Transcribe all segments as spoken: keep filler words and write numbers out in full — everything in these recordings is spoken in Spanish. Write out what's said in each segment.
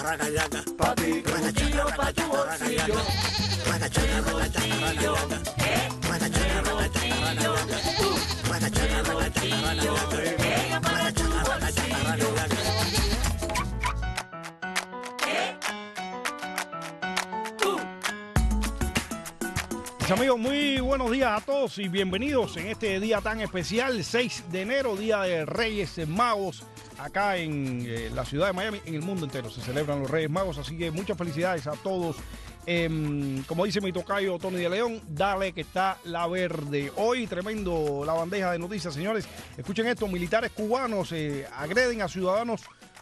Pa' ti, bolsillo pa' tu bolsillo. Mi bolsillo, eh, mi bolsillo. Uh, mi bolsillo, ella para tu bolsillo. Eh, uh. Mis amigos, muy buenos días a todos y bienvenidos en este día tan especial, seis de enero, Día de Reyes Magos. Acá en eh, la ciudad de Miami, en el mundo entero se celebran los Reyes Magos, así que muchas felicidades a todos. Eh, como dice mi tocayo Tony de León, dale que está la verde. Hoy tremendo la bandeja de noticias, señores. Escuchen esto, militares cubanos eh, agreden a ciudadanos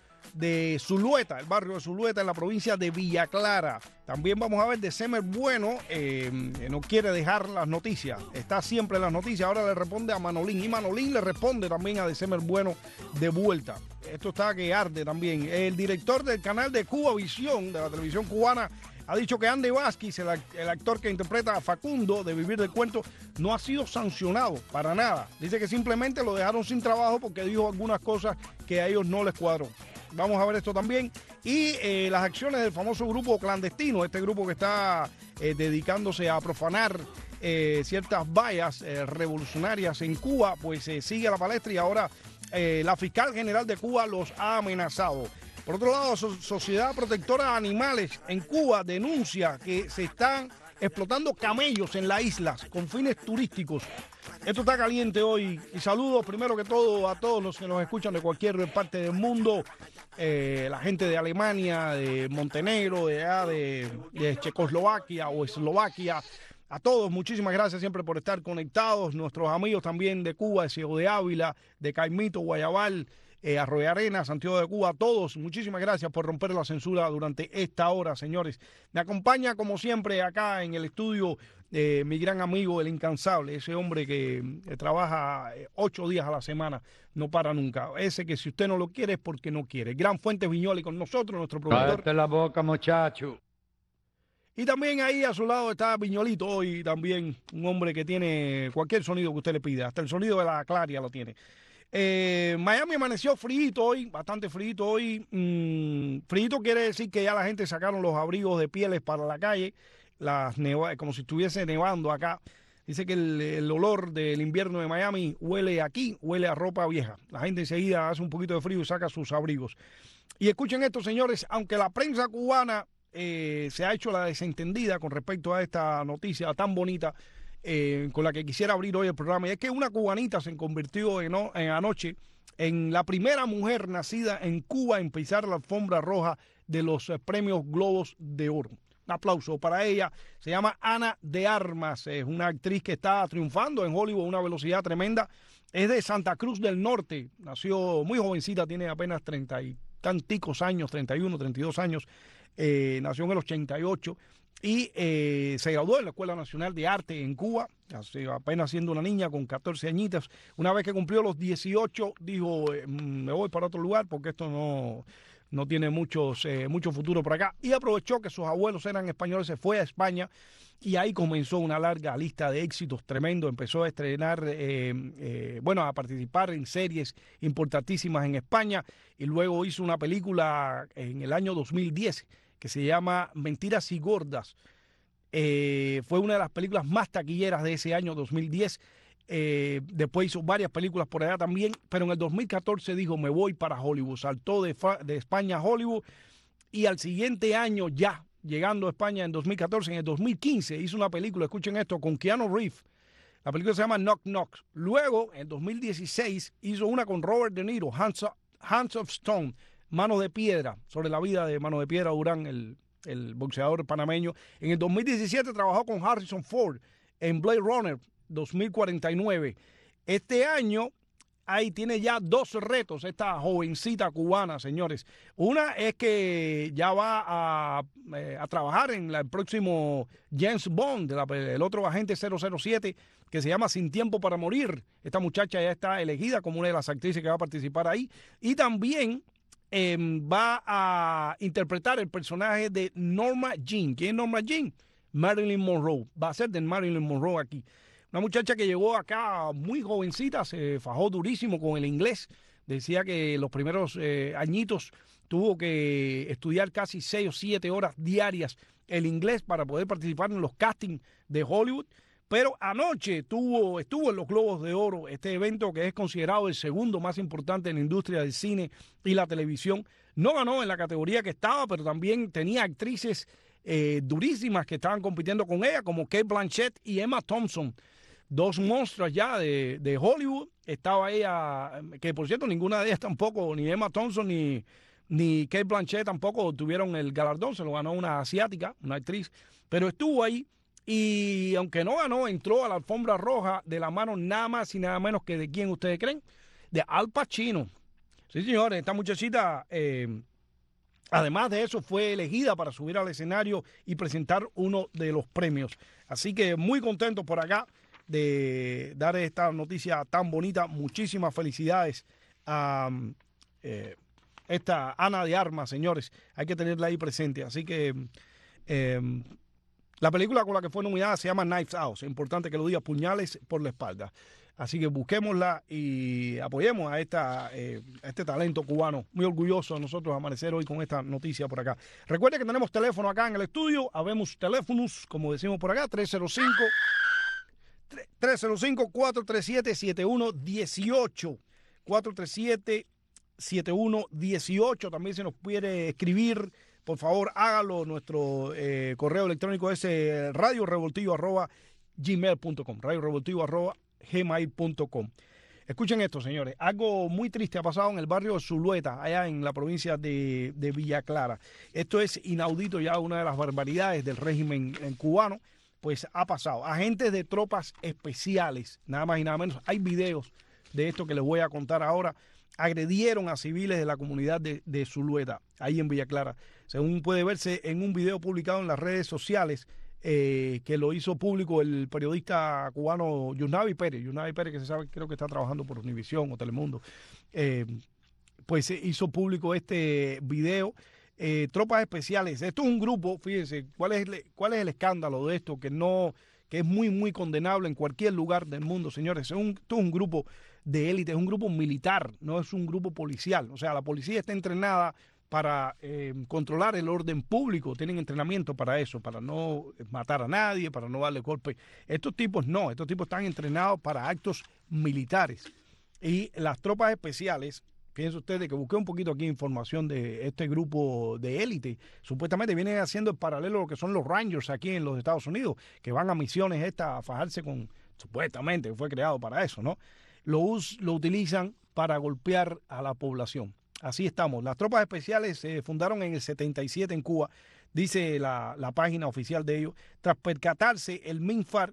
de Zulueta, el barrio de Zulueta en la provincia de Villa Clara. También vamos a ver de Semer Bueno, eh, no quiere dejar las noticias, está siempre en las noticias, ahora le responde a Manolín y Manolín le responde también a de Semer Bueno de vuelta. Esto está que arde también. El director del canal de Cuba Visión, de la televisión cubana, ha dicho que Andy Vázquez, el, el actor que interpreta a Facundo de Vivir del Cuento, no ha sido sancionado para nada. Dice que simplemente lo dejaron sin trabajo porque dijo algunas cosas que a ellos no les cuadró. Vamos a ver esto también. Y eh, las acciones del famoso grupo clandestino, este grupo que está eh, dedicándose a profanar eh, ciertas vallas eh, revolucionarias en Cuba, pues eh, sigue a la palestra y ahora eh, la fiscal general de Cuba los ha amenazado. Por otro lado, so Sociedad Protectora de Animales en Cuba denuncia que se están explotando camellos en las islas con fines turísticos. Esto está caliente hoy y saludos primero que todo a todos los que nos escuchan de cualquier parte del mundo, eh, la gente de Alemania, de Montenegro, de, allá de, de Checoslovaquia o Eslovaquia. A todos, muchísimas gracias siempre por estar conectados. Nuestros amigos también de Cuba, de Ciego de Ávila, de Caimito, Guayabal, eh, Arroyo Arena, Santiago de Cuba, a todos, muchísimas gracias por romper la censura durante esta hora, señores. Me acompaña como siempre acá en el estudio eh, mi gran amigo, el incansable, ese hombre que eh, trabaja eh, ocho días a la semana, no para nunca. Ese que si usted no lo quiere es porque no quiere. Gran Fuentes Viñoli con nosotros, nuestro productor. Cállate la boca, muchacho. Y también ahí a su lado está Viñolito hoy, también un hombre que tiene cualquier sonido que usted le pida, hasta el sonido de la Claria lo tiene. Eh, Miami amaneció frío hoy, bastante frío hoy. Mm, frío quiere decir que ya la gente sacaron los abrigos de pieles para la calle, las neva como si estuviese nevando acá. Dice que el, el olor del invierno de Miami huele aquí, huele a ropa vieja. La gente enseguida hace un poquito de frío y saca sus abrigos. Y escuchen esto, señores, aunque la prensa cubana eh, se ha hecho la desentendida con respecto a esta noticia tan bonita, Eh, con la que quisiera abrir hoy el programa, y es que una cubanita se convirtió en, en anoche en la primera mujer nacida en Cuba en pisar la alfombra roja de los eh, premios Globos de Oro. Un aplauso para ella. Se llama Ana de Armas, es una actriz que está triunfando en Hollywood a una velocidad tremenda. Es de Santa Cruz del Norte, nació muy jovencita, tiene apenas treinta y tanticos años, treinta y uno, treinta y dos años, eh, nació en el ochenta y ocho. Y eh, se graduó en la Escuela Nacional de Arte en Cuba, hace apenas siendo una niña con catorce añitas. Una vez que cumplió los dieciocho, dijo, eh, me voy para otro lugar porque esto no, no tiene muchos, eh, mucho futuro por acá. Y aprovechó que sus abuelos eran españoles, se fue a España y ahí comenzó una larga lista de éxitos tremendo. Empezó a estrenar, eh, eh, bueno, a participar en series importantísimas en España y luego hizo una película en el año dos mil diez que se llama Mentiras y Gordas. Eh, fue una de las películas más taquilleras de ese año dos mil diez. Eh, después hizo varias películas por allá también, pero en el dos mil catorce dijo, me voy para Hollywood. Saltó de, de España a Hollywood y al siguiente año ya, llegando a España en dos mil catorce, en el dos mil quince hizo una película, escuchen esto, con Keanu Reeves. La película se llama Knock Knock. Luego, en dos mil dieciséis, hizo una con Robert De Niro, Hands of, Hands of Stone, Mano de Piedra, sobre la vida de Mano de Piedra Durán, el, el boxeador panameño. En el dos mil diecisiete trabajó con Harrison Ford en Blade Runner dos mil cuarenta y nueve. Este año ahí tiene ya dos retos esta jovencita cubana, señores. Una es que ya va a, eh, a trabajar en la, el próximo James Bond, de la, el otro agente cero cero siete, que se llama Sin Tiempo para Morir. Esta muchacha ya está elegida como una de las actrices que va a participar ahí. Y también Eh, va a interpretar el personaje de Norma Jean. ¿Quién es Norma Jean? Marilyn Monroe. Va a ser de Marilyn Monroe aquí. Una muchacha que llegó acá muy jovencita, se fajó durísimo con el inglés. Decía que los primeros eh, añitos tuvo que estudiar casi seis o siete horas diarias el inglés para poder participar en los castings de Hollywood. Pero anoche tuvo, estuvo en los Globos de Oro, este evento que es considerado el segundo más importante en la industria del cine y la televisión. No ganó en la categoría que estaba, pero también tenía actrices eh, durísimas que estaban compitiendo con ella, como Cate Blanchett y Emma Thompson, dos monstruos ya de, de Hollywood. Estaba ella, que por cierto ninguna de ellas tampoco, ni Emma Thompson ni, ni Cate Blanchett tampoco tuvieron el galardón, se lo ganó una asiática, una actriz, pero estuvo ahí. Y aunque no ganó, entró a la alfombra roja de la mano nada más y nada menos que de quién ustedes creen, de Al Pacino. Sí, señores, esta muchachita, eh, además de eso, fue elegida para subir al escenario y presentar uno de los premios. Así que muy contento por acá de dar esta noticia tan bonita. Muchísimas felicidades a eh, esta Ana de Armas, señores. Hay que tenerla ahí presente. Así que... Eh, La película con la que fue nominada se llama Knives Out. Es importante que lo diga, Puñales por la espalda. Así que busquémosla y apoyemos a, esta, eh, a este talento cubano. Muy orgulloso de nosotros amanecer hoy con esta noticia por acá. Recuerde que tenemos teléfono acá en el estudio. Habemos teléfonos, como decimos por acá, tres cero cinco, cuatro tres siete, siete uno uno ocho. cuatro tres siete, siete uno uno ocho. También se nos puede escribir. Por favor, hágalo. Nuestro eh, correo electrónico es eh, radio revoltillo arroba gmail punto com. radio revoltillo arroba gmail punto com. Escuchen esto, señores. Algo muy triste ha pasado en el barrio de Zulueta, allá en la provincia de, de Villa Clara. Esto es inaudito, ya una de las barbaridades del régimen en cubano. Pues ha pasado. Agentes de tropas especiales, nada más y nada menos. Hay videos de esto que les voy a contar ahora. Agredieron a civiles de la comunidad de, de Zulueta, ahí en Villa Clara. Según puede verse en un video publicado en las redes sociales, eh, que lo hizo público el periodista cubano Yusnavi Pérez. Yusnavi Pérez, que se sabe, creo que está trabajando por Univisión o Telemundo. Eh, pues hizo público este video. Eh, tropas especiales. Esto es un grupo, fíjense, ¿cuál es, el, cuál es el escándalo de esto? Que no, que es muy, muy condenable en cualquier lugar del mundo, señores. Es un, esto es un grupo de élite, es un grupo militar, no es un grupo policial. O sea, la policía está entrenada para eh, controlar el orden público, tienen entrenamiento para eso, para no matar a nadie, para no darle golpes. Estos tipos no, estos tipos están entrenados para actos militares. Y las tropas especiales, fíjense ustedes que busqué un poquito aquí información de este grupo de élite, supuestamente vienen haciendo el paralelo a lo que son los Rangers aquí en los Estados Unidos, que van a misiones estas a fajarse con, supuestamente fue creado para eso, ¿no? Lo, us, lo utilizan para golpear a la población. Así estamos. Las tropas especiales se fundaron en el setenta y siete en Cuba, dice la, la página oficial de ellos, tras percatarse el MINFAR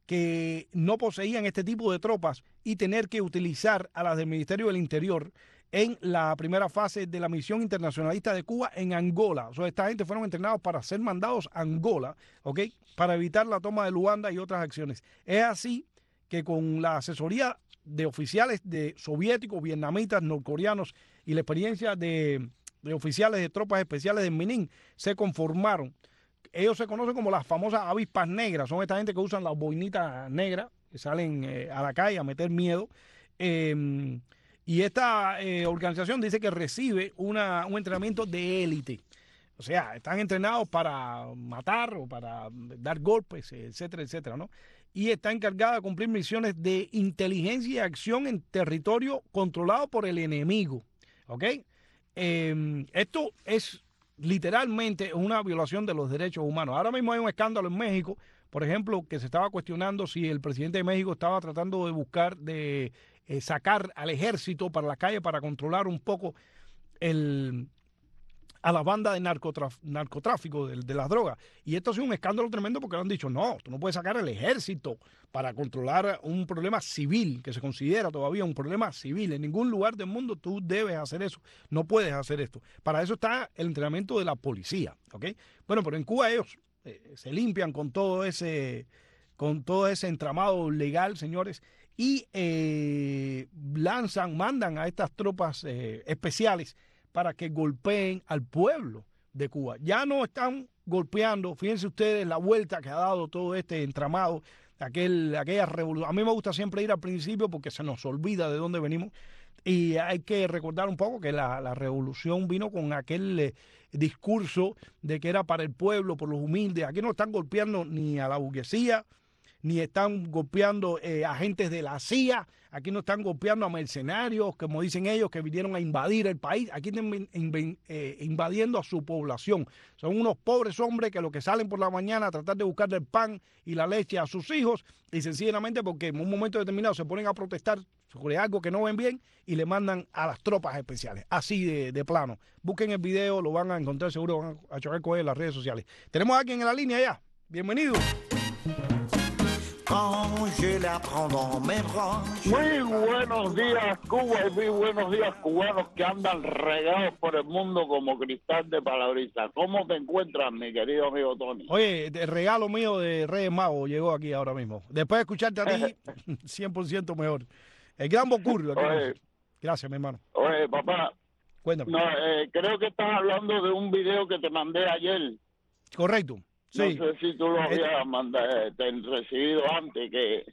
que no poseían este tipo de tropas y tener que utilizar a las del Ministerio del Interior en la primera fase de la misión internacionalista de Cuba en Angola. O sea, esta gente fueron entrenados para ser mandados a Angola, ¿ok? Para evitar la toma de Luanda y otras acciones. Es así que con la asesoría de oficiales de soviéticos, vietnamitas, norcoreanos y la experiencia de, de oficiales de tropas especiales de Minin, se conformaron. Ellos se conocen como las famosas avispas negras. Son esta gente que usan las boinitas negras, que salen eh, a la calle a meter miedo. Eh, y esta eh, organización dice que recibe una, un entrenamiento de élite. O sea, están entrenados para matar o para dar golpes, etcétera, etcétera, ¿no? Y está encargada de cumplir misiones de inteligencia y acción en territorio controlado por el enemigo, ¿ok? Eh, esto es literalmente una violación de los derechos humanos. Ahora mismo hay un escándalo en México, por ejemplo, que se estaba cuestionando si el presidente de México estaba tratando de buscar, de eh, sacar al ejército para la calle para controlar un poco el... a la banda de narcotraf, narcotráfico de, de las drogas. Y esto ha sido un escándalo tremendo porque le han dicho, no, tú no puedes sacar el ejército para controlar un problema civil, que se considera todavía un problema civil. En ningún lugar del mundo tú debes hacer eso, no puedes hacer esto. Para eso está el entrenamiento de la policía, ¿ok? Bueno, pero en Cuba ellos eh, se limpian con todo ese, con todo ese entramado legal, señores, y eh, lanzan, mandan a estas tropas eh, especiales para que golpeen al pueblo de Cuba. Ya no están golpeando, fíjense ustedes la vuelta que ha dado todo este entramado, aquel, aquella revolución. A mí me gusta siempre ir al principio porque se nos olvida de dónde venimos. Y hay que recordar un poco que la, la revolución vino con aquel eh, discurso de que era para el pueblo, por los humildes. Aquí no están golpeando ni a la burguesía, ni están golpeando eh, agentes de la C I A, aquí no están golpeando a mercenarios, como dicen ellos, que vinieron a invadir el país. Aquí están in, eh, invadiendo a su población. Son unos pobres hombres que lo que salen por la mañana a tratar de buscar el pan y la leche a sus hijos, y sencillamente porque en un momento determinado se ponen a protestar sobre algo que no ven bien y le mandan a las tropas especiales, así de, de plano. Busquen el video, lo van a encontrar, seguro van a chocar con él en las redes sociales. Tenemos a alguien en la línea ya. Bienvenido. Muy buenos días, Cuba, y muy buenos días, cubanos que andan regados por el mundo como cristal de palabrita. ¿Cómo te encuentras, mi querido amigo Tony? Oye, el regalo mío de Reyes Magos llegó aquí ahora mismo. Después de escucharte a ti, cien por ciento mejor. El gran Bocurrio. Gracias, mi hermano. Oye, papá. Cuéntame. No, eh, creo que estás hablando de un video que te mandé ayer. Correcto. Sí. No sé si tú lo habías mandado, te recibido antes. que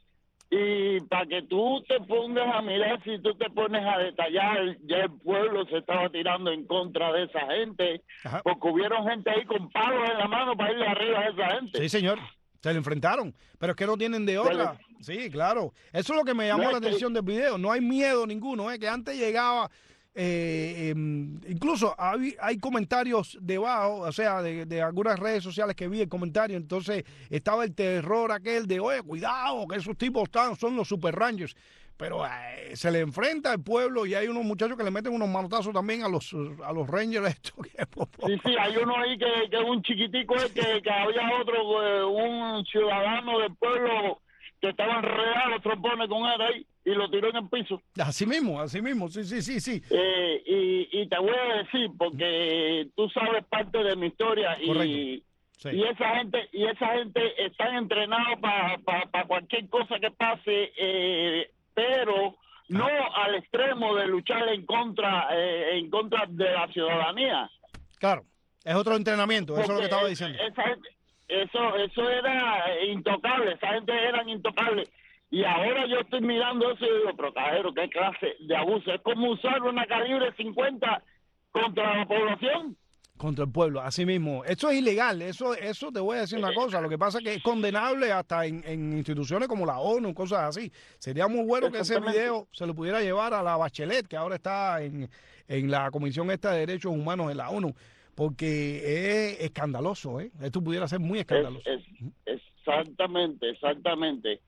Y para que tú te pongas a mirar, si tú te pones a detallar, ya el pueblo se estaba tirando en contra de esa gente. Ajá. Porque hubieron gente ahí con palos en la mano para irle arriba a esa gente. Sí, señor. Se le enfrentaron, pero es que no tienen de otra. Sí, claro. Eso es lo que me llamó no, la atención del video. No hay miedo ninguno, ¿eh? Que antes llegaba... Eh, eh, incluso hay, hay comentarios debajo, o sea, de, de algunas redes sociales que vi el comentario, entonces estaba el terror aquel de, oye, cuidado, que esos tipos están, son los Super Rangers, pero eh, se le enfrenta al pueblo y hay unos muchachos que le meten unos manotazos también a los a los Rangers estos. Sí, sí, hay uno ahí que, que es un chiquitico, es que, que había otro, eh, un ciudadano del pueblo que estaba enredado, los trompones con él ahí, y lo tiró en el piso. Así mismo, así mismo, sí, sí, sí, sí. Eh, y, y te voy a decir, porque tú sabes parte de mi historia, y, sí. y esa gente y esa gente están entrenados para pa, pa cualquier cosa que pase, eh, pero no ah. al extremo de luchar en contra, eh, en contra de la ciudadanía. Claro, es otro entrenamiento, porque eso es lo que estaba diciendo. Esa gente, Eso eso era intocable, esa gente eran intocables. Y ahora yo estoy mirando eso y digo, pero cajero, qué clase de abuso. Es como usar una calibre cincuenta contra la población. Contra el pueblo, así mismo. Eso es ilegal, eso eso te voy a decir una cosa. Lo que pasa es que es condenable hasta en, en instituciones como la ONU, cosas así. Sería muy bueno que ese video se lo pudiera llevar a la Bachelet, que ahora está en, en la Comisión esta de Derechos Humanos de la ONU. Porque es escandaloso, ¿eh? Esto pudiera ser muy escandaloso. Es, es, exactamente, exactamente.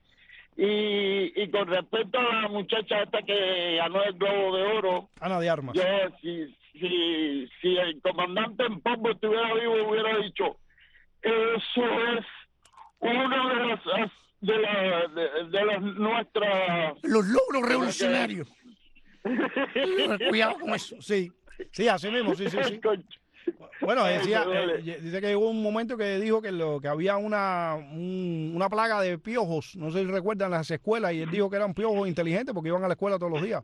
Y, y con respecto a la muchacha esta que ganó el Globo de Oro... Ana de Armas. Yo, si, si, si el comandante en Pombo estuviera vivo, hubiera dicho, eso es uno de los... de, la, de, de las nuestras... Los logros revolucionarios. Cuidado con eso. Sí, sí, así mismo, sí, sí, sí. Bueno, decía, eh, dice que llegó un momento que dijo que lo que había una un, una plaga de piojos, no sé si recuerdan las escuelas, y él dijo que eran piojos inteligentes porque iban a la escuela todos los días.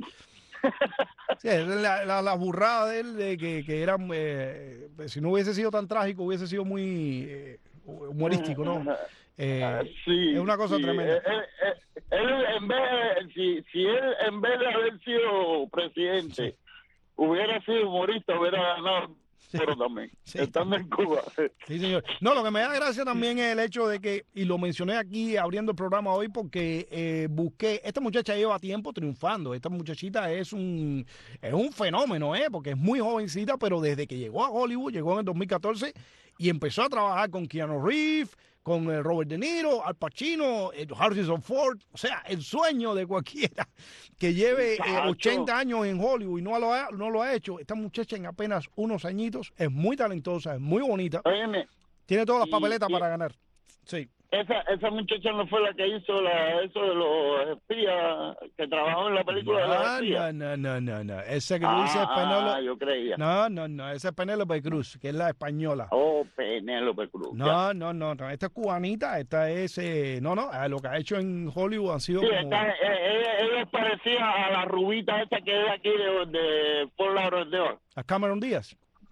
Sí, la, la, la burrada de él de que, que eran, eh, si no hubiese sido tan trágico, hubiese sido muy eh, humorístico, ¿no? Eh, sí, es una cosa sí. tremenda. Él, él, él, en vez, si, si él en vez de haber sido presidente, sí, hubiera sido humorista, hubiera ganado. Pero también, sí, estando en Cuba. Sí, señor. No, lo que me da gracia también es el hecho de que, y lo mencioné aquí abriendo el programa hoy, porque eh, busqué, esta muchacha lleva tiempo triunfando, esta muchachita es un es un fenómeno, ¿eh? Porque es muy jovencita, pero desde que llegó a Hollywood, llegó en el dos mil catorce y empezó a trabajar con Keanu Reeves, con eh, Robert De Niro, Al Pacino, eh, Harrison Ford, o sea, el sueño de cualquiera que lleve eh, ochenta años en Hollywood y no lo, ha, no lo ha hecho. Esta muchacha en apenas unos añitos es muy talentosa, es muy bonita. Óyeme, tiene todas las y, papeletas y, para ganar. Sí. Esa esa muchacha no fue la que hizo la, eso de los espías, que trabajó en la película no, de los espías. No, no, no, no. Ese que ah, dice Penélope. Ah, yo creía. No, no, no. Esa es Penélope Cruz, que es la española. Oh, Penélope Cruz. No, no, no, no. Esta es cubanita, esta es. Eh, no, no. Lo que ha hecho en Hollywood han sido. Sí, como... esta, eh, ella parecía a la rubita esta que es aquí de, de Fort Lauderdale. A Cameron Díaz.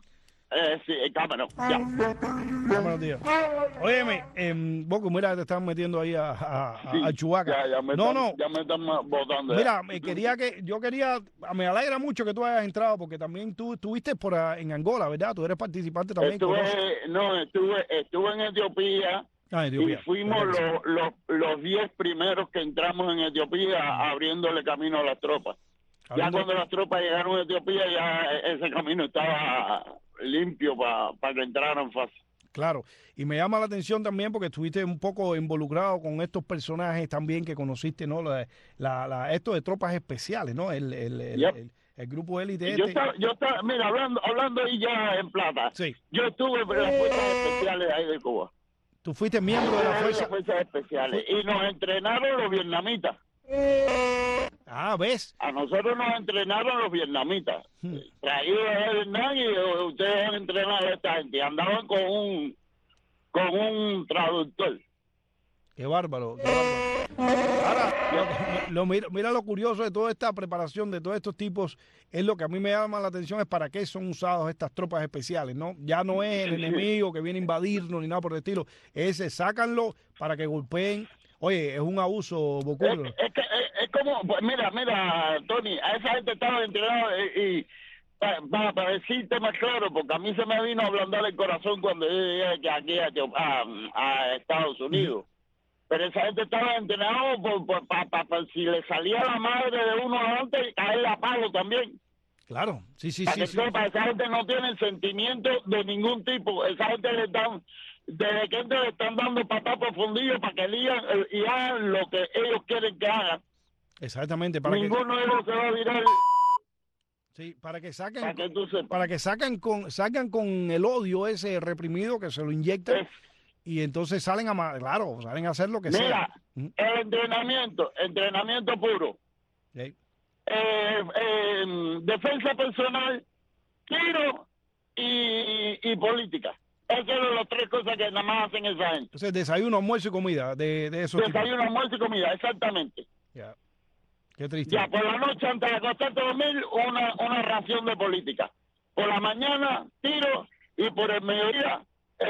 Eh, sí, Cameron, ya. Buenos días. Óyeme, eh, Boco, mira, te están metiendo ahí a, a, a, Sí, a Chewbacca. Ya, ya me no, están, no. Ya me están votando. Mira, me quería que, yo quería, me alegra mucho que tú hayas entrado, porque también tú estuviste por a, en Angola, ¿verdad? Tú eres participante también. Estuve, no, estuve, estuve en Etiopía. Ah, Etiopía. Y fuimos los, los, los diez primeros que entramos en Etiopía uh-huh. abriéndole camino a las tropas. Ya cuando las tropas llegaron a Etiopía, ya ese camino estaba limpio para pa que entraran fácil. Claro, y me llama la atención también porque estuviste un poco involucrado con estos personajes también que conociste, ¿no? La, la, la, esto de tropas especiales, ¿no? El, el, el, yep. el, el grupo élite. Yo este. estaba, yo estaba, mira, hablando, hablando ahí ya en plata. Sí. Yo estuve en las fuerzas especiales ahí de Cuba. Tú fuiste miembro de las fuerzas, fuerzas especiales y nos entrenaron los vietnamitas. Ah, ¿ves? A nosotros nos entrenaron los vietnamitas. Hmm. Traídos de Vietnam y ustedes han entrenado a esta gente. Andaban con un con un traductor. Qué bárbaro. Qué bárbaro. Ahora, lo, lo, mira, mira lo curioso de toda esta preparación de todos estos tipos, es lo que a mí me llama la atención, es para qué son usados estas tropas especiales, ¿no? Ya no es el enemigo que viene a invadirnos ni nada por el estilo, es sácanlo para que golpeen. Oye, es un abuso, Boculo. Es, es, que, es, es como, pues mira, mira, Tony, a esa gente estaba entrenado y, y para, para, para decirte más claro, porque a mí se me vino a ablandar el corazón cuando yo llegué aquí a, a, a Estados Unidos. Uh-huh. Pero esa gente estaba entrenado por, por, para, para, para si le salía la madre de uno adelante, caerle a palo también. Claro, sí, sí, para sí. Que sí. sepa, esa gente no tiene sentimiento de ningún tipo. Esa gente le dan, desde que le están dando patas por fundillo para que digan y hagan lo que ellos quieren que hagan. Exactamente. Para Ninguno que... de ellos se va a virar. Sí, para que saquen, para que, tú sepas. Para que saquen con, sacan con el odio ese reprimido que se lo inyectan. Es, Y entonces salen a, claro, salen a hacer lo que mira, sea. Mira, el entrenamiento, entrenamiento puro. Sí. Eh, eh, defensa personal, tiro y, y política. Esas son las tres cosas que nada más hacen esa gente. Entonces, desayuno, almuerzo y comida de, de esos Desayuno, tipos. almuerzo y comida, exactamente. Ya. Qué triste. Ya, por la noche, antes de acostarte a dormir, una, una ración de política. Por la mañana, tiro y por el mediodía,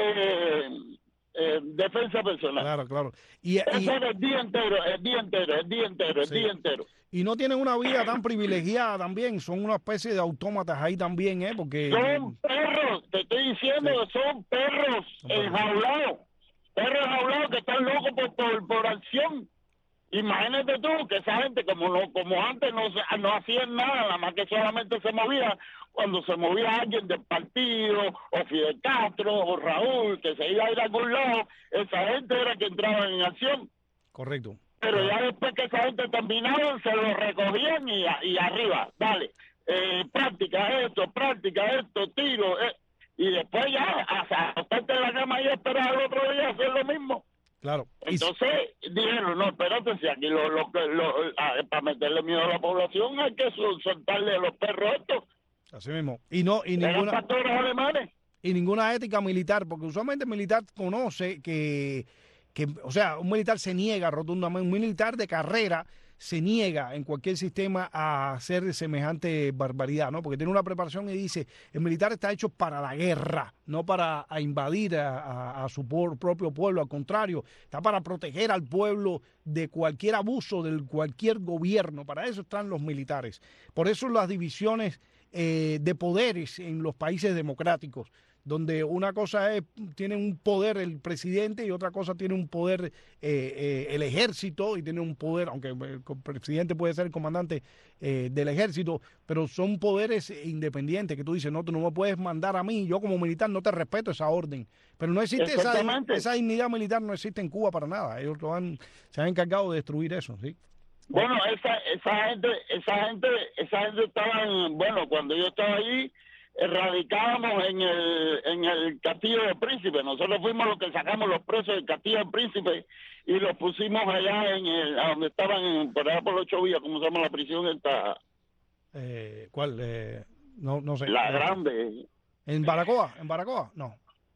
eh, Eh, defensa personal. Claro, claro. Y, Eso y, es el día entero, el día entero, el día entero, el sí. día entero. Y no tienen una vida tan privilegiada también, son una especie de autómatas ahí también, ¿eh? Porque... Son perros, te estoy diciendo sí. que son perros son enjaulados, perros enjaulados que están locos por, por, por acción. Imagínate tú que esa gente, como no, como antes no, no hacían nada, nada más que solamente se movía cuando se movía alguien del partido, o Fidel Castro, o Raúl, que se iba a ir a algún lado, esa gente era que entraba en acción. Correcto. Pero ya después que esa gente terminaba, se lo recogían y, y arriba, dale, eh, práctica esto, práctica esto, tiro, eh, y después ya, hasta acostarte en la cama y esperar al otro día hacer lo mismo. Claro. Entonces dijeron, no, espérate, si aquí lo, lo, lo, para meterle miedo a la población hay que soltarle a los perros estos. Así mismo. Y no, y ninguna, pastores alemanes. Y ninguna ética militar, porque usualmente el militar conoce que, que, o sea, un militar se niega rotundamente, un militar de carrera se niega en cualquier sistema a hacer semejante barbaridad, ¿no? Porque tiene una preparación y dice, el militar está hecho para la guerra, no para a invadir a, a, a su por, propio pueblo, al contrario, está para proteger al pueblo de cualquier abuso, de cualquier gobierno, para eso están los militares. Por eso las divisiones eh, de poderes en los países democráticos, donde una cosa es, tiene un poder el presidente y otra cosa tiene un poder eh, eh, el ejército y tiene un poder, aunque el presidente puede ser el comandante eh, del ejército, pero son poderes independientes que tú dices, no, tú no me puedes mandar a mí, yo como militar no te respeto esa orden, pero no existe esa, esa dignidad militar, no existe en Cuba para nada, ellos lo han, se han encargado de destruir eso, ¿sí? Bueno, esa, esa gente, esa gente, esa gente estaba en, bueno, cuando yo estaba allí, radicábamos en el en el Castillo del Príncipe. Nosotros fuimos los que sacamos los presos del Castillo del Príncipe y los pusimos allá en el, a donde estaban en, por allá por los ocho vías, ¿cómo se llama la prisión esta? Eh, ¿Cuál? Eh, no, no sé. La grande. ¿En Baracoa? ¿En Baracoa? No.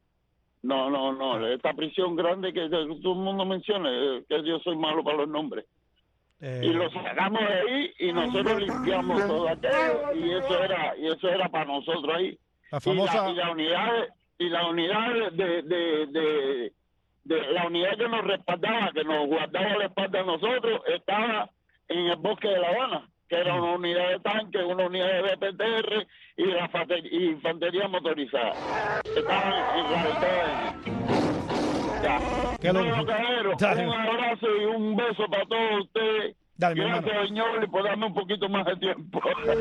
No, no, no. Esta prisión grande que todo el mundo menciona, que yo soy malo para los nombres. Eh, y lo sacamos de ahí y nosotros limpiamos todo aquello y eso era y eso era para nosotros ahí. La famosa... y, la, y la unidad, y la unidad de, de, de, de la unidad que nos respaldaba, que nos guardaba la espalda a nosotros, estaba en el bosque de La Habana, que era una unidad de tanque, una unidad de B P T R y la y infantería motorizada. Estaban enradicadas en ya. Bueno, caballero, un abrazo y un beso para todos ustedes. Dale, gracias, señor, y por darme un poquito más de tiempo.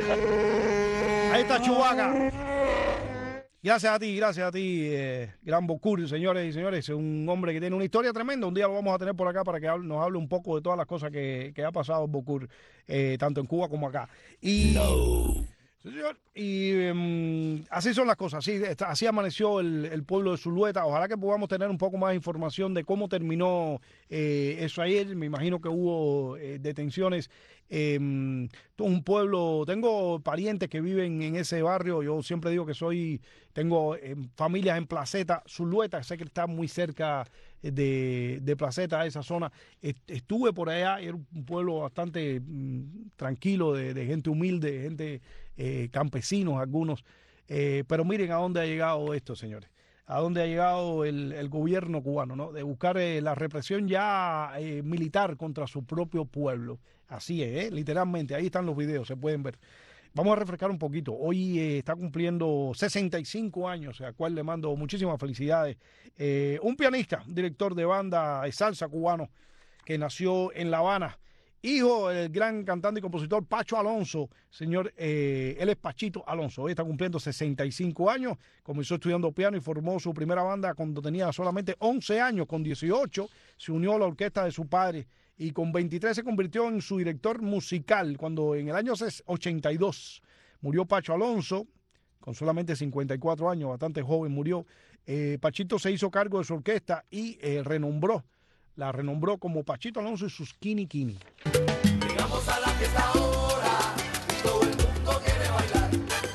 Ahí está Chewbacca. Gracias a ti, gracias a ti, eh, Gran Bocur, señores y señores. Un hombre que tiene una historia tremenda. Un día lo vamos a tener por acá para que hable, nos hable un poco de todas las cosas que, que ha pasado Bocur, eh, tanto en Cuba como acá. Y, no. Señor, y um, así son las cosas. Así, está, así amaneció el, el pueblo de Zulueta. Ojalá que podamos tener un poco más de información de cómo terminó eh, eso ayer. Me imagino que hubo eh, detenciones. Eh, un pueblo, tengo parientes que viven en ese barrio. Yo siempre digo que soy, tengo eh, familias en Placeta, Zulueta, sé que está muy cerca de, de Placeta, esa zona. Estuve por allá, era un pueblo bastante mm, tranquilo, de, de gente humilde, de gente eh, campesinos algunos. Eh, pero miren a dónde ha llegado esto, señores. A dónde ha llegado el, el gobierno cubano, ¿no? De buscar eh, la represión ya eh, militar contra su propio pueblo. Así es, ¿eh? Literalmente, ahí están los videos, se pueden ver. Vamos a refrescar un poquito. Hoy eh, está cumpliendo sesenta y cinco años, a cual le mando muchísimas felicidades. Eh, un pianista, director de banda de salsa cubano, que nació en La Habana. Hijo del gran cantante y compositor Pacho Alonso, señor, eh, él es Pachito Alonso. Hoy está cumpliendo sesenta y cinco años, comenzó estudiando piano y formó su primera banda cuando tenía solamente once años. Con dieciocho se unió a la orquesta de su padre y con veintitrés se convirtió en su director musical. Cuando en el año ochenta y dos murió Pacho Alonso, con solamente cincuenta y cuatro años, bastante joven murió, eh, Pachito se hizo cargo de su orquesta y eh, renombró La renombró como Pachito Alonso y sus Kini Kini. Llegamos a la fiesta ahora y todo el mundo quiere bailar.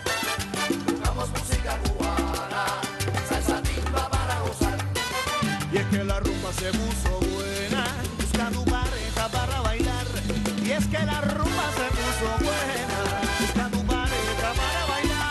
Tocamos música cubana, salsa timba para gozar. Y es que la rumba se puso buena, busca tu pareja para bailar. Y es que la rumba se puso buena, busca tu pareja para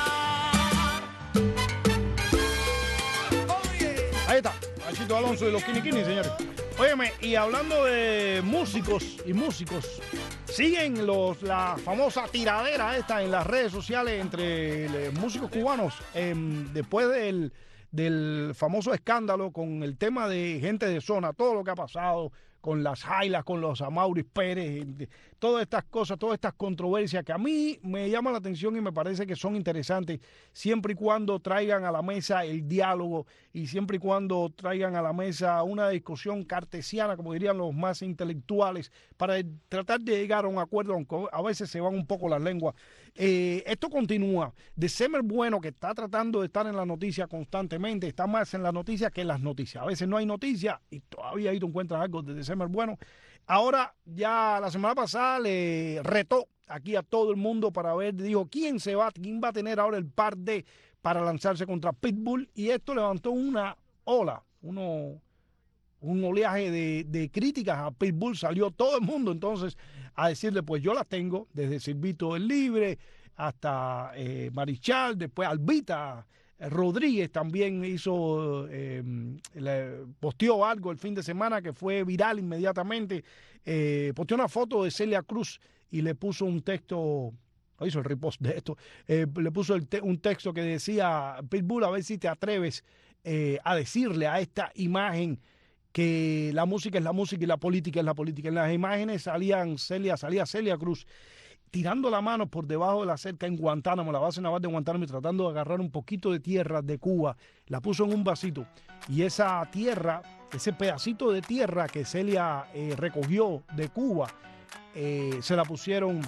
bailar. Oye. Ahí está, Pachito Alonso y los Kini Kini, señores. Óyeme, y hablando de músicos y músicos, siguen los la famosa tiradera esta en las redes sociales entre músicos cubanos eh, después del, del famoso escándalo con el tema de gente de zona, todo lo que ha pasado con las Jailas, con los Amaury Pérez, todas estas cosas, todas estas controversias que a mí me llaman la atención y me parece que son interesantes siempre y cuando traigan a la mesa el diálogo y siempre y cuando traigan a la mesa una discusión cartesiana, como dirían los más intelectuales, para tratar de llegar a un acuerdo, aunque a veces se van un poco las lenguas. Eh, esto continúa. December Bueno, que está tratando de estar en la noticia constantemente, está más en la noticia que en las noticias. A veces no hay noticias y todavía ahí tú encuentras algo de December Bueno. Ahora, ya la semana pasada le retó aquí a todo el mundo para ver, dijo, quién se va, quién va a tener ahora el par de para lanzarse contra Pitbull, y esto levantó una ola, uno, un oleaje de, de críticas a Pitbull. Salió todo el mundo entonces a decirle, pues yo las tengo, desde Silvito el Libre hasta eh, Marichal, después Albita Rodríguez también hizo, eh, le posteó algo el fin de semana que fue viral inmediatamente, eh, posteó una foto de Celia Cruz y le puso un texto, hizo el repost de esto, eh, le puso el te un texto que decía, Pitbull, a ver si te atreves eh, a decirle a esta imagen que la música es la música y la política es la política. En las imágenes salían Celia, salía Celia Cruz tirando la mano por debajo de la cerca en Guantánamo, la base naval de Guantánamo, y tratando de agarrar un poquito de tierra de Cuba. La puso en un vasito y esa tierra, ese pedacito de tierra que Celia eh, recogió de Cuba, eh, se la pusieron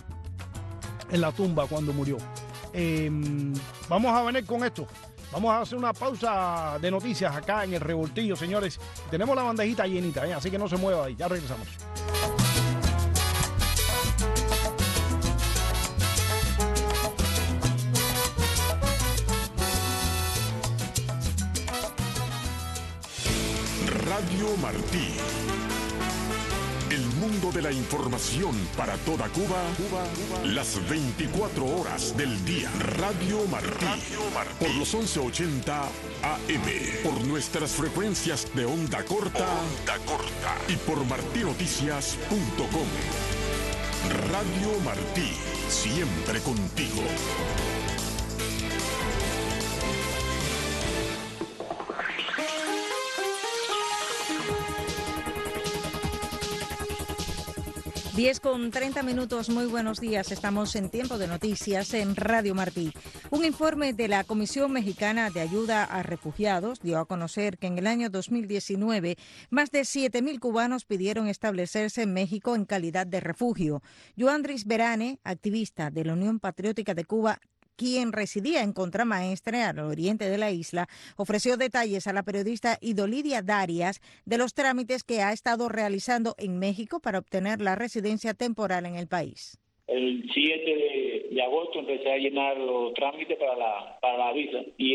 en la tumba cuando murió. Eh, vamos a venir con esto. Vamos a hacer una pausa de noticias acá en el Revoltillo, señores. Tenemos la bandejita llenita, ¿eh? Así que no se mueva ahí. Ya regresamos. Radio Martí, El mundo de la información para toda Cuba, Cuba, Cuba. Las veinticuatro horas del día. Radio Martí. Radio Martí. Por los once ochenta A M. Por nuestras frecuencias de onda corta. Onda corta. Y por martí noticias punto com. Radio Martí. Siempre contigo. diez con treinta minutos, muy buenos días. Estamos en tiempo de noticias en Radio Martí. Un informe de la Comisión Mexicana de Ayuda a Refugiados dio a conocer que en el año dos mil diecinueve más de siete mil cubanos pidieron establecerse en México en calidad de refugio. Yoandris Berane, activista de la Unión Patriótica de Cuba, quien residía en Contramaestre, al oriente de la isla, ofreció detalles a la periodista Idolidia Darias de los trámites que ha estado realizando en México para obtener la residencia temporal en el país. El siete de, de agosto empecé a llenar los trámites para la, para la visa y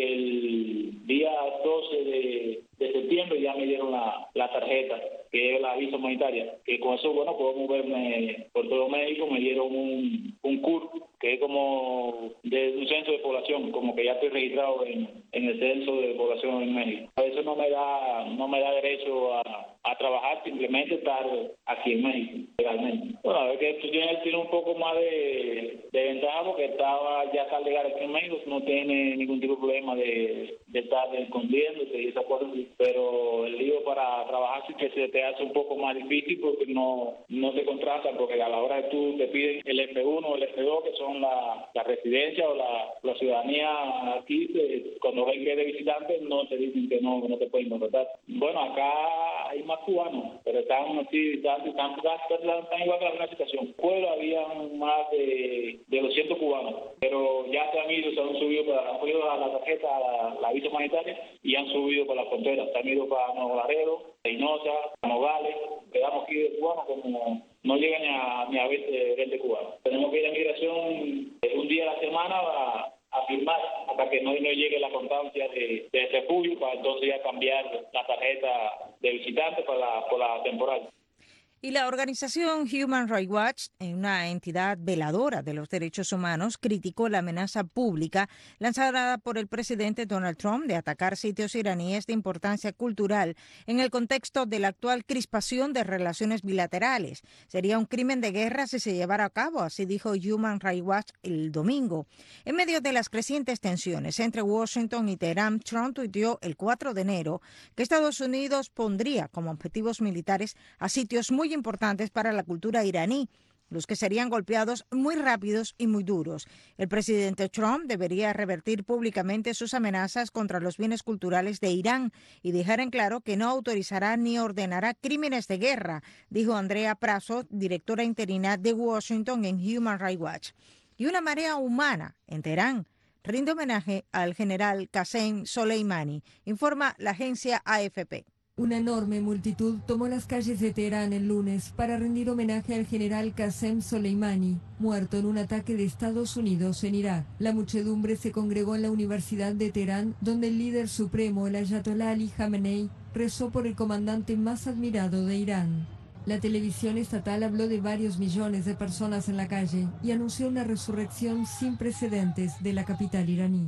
el día doce de, de septiembre ya me dieron la, la tarjeta, que es la visa humanitaria, que con eso, bueno, puedo moverme por todo México. Me dieron un, un C U R, que es como de un censo de población, como que ya estoy registrado en, en el censo de población en México. Eso no me da no me da derecho a, a trabajar, simplemente estar aquí en México, legalmente. Bueno, a ver que esto tiene, tiene un poco más de, de ventaja, porque estaba ya está legal aquí en México, no tiene ningún tipo de problema de, de estar escondiéndose y esas cosas, pero el lío para trabajar sí que se te hace un poco más difícil, porque no no te contratan, porque a la hora de tú te piden el F uno o el F dos, que son la, la residencia o la, la ciudadanía aquí, te, cuando ven que eres visitante, no te dicen que no, no te pueden contratar. Bueno, acá hay más cubanos, pero están así, están, están, están, están igual que la misma situación. Pueblo había más de, de doscientos cubanos, pero ya se han ido, se han subido, para, han subido a la tarjeta, a la, la visa humanitaria, y han subido para la frontera, se han ido para Nuevo Laredo, Reynosa, Nogales. Quedamos aquí de cubanos como no llegan ni a, ni a veinte, veinte cubanos. Tenemos que ir a migración un día a la semana a, a firmar hasta que no, no llegue la constancia de, de refugio, para entonces ya cambiar la tarjeta de visitante para la, por la temporal. Y la organización Human Rights Watch, una entidad veladora de los derechos humanos, criticó la amenaza pública lanzada por el presidente Donald Trump de atacar sitios iraníes de importancia cultural en el contexto de la actual crispación de relaciones bilaterales. Sería un crimen de guerra si se llevara a cabo, así dijo Human Rights Watch el domingo. En medio de las crecientes tensiones entre Washington y Teherán, Trump tuiteó el cuatro de enero que Estados Unidos pondría como objetivos militares a sitios muy importantes para la cultura iraní, los que serían golpeados muy rápidos y muy duros. El presidente Trump debería revertir públicamente sus amenazas contra los bienes culturales de Irán y dejar en claro que no autorizará ni ordenará crímenes de guerra, dijo Andrea Praso, directora interina de Washington en Human Rights Watch. Y una marea humana en Teherán rinde homenaje al general Qasem Soleimani, informa la agencia A F P. Una enorme multitud tomó las calles de Teherán el lunes para rendir homenaje al general Qasem Soleimani, muerto en un ataque de Estados Unidos en Irak. La muchedumbre se congregó en la Universidad de Teherán, donde el líder supremo, el Ayatollah Ali Khamenei, rezó por el comandante más admirado de Irán. La televisión estatal habló de varios millones de personas en la calle y anunció una resurrección sin precedentes de la capital iraní.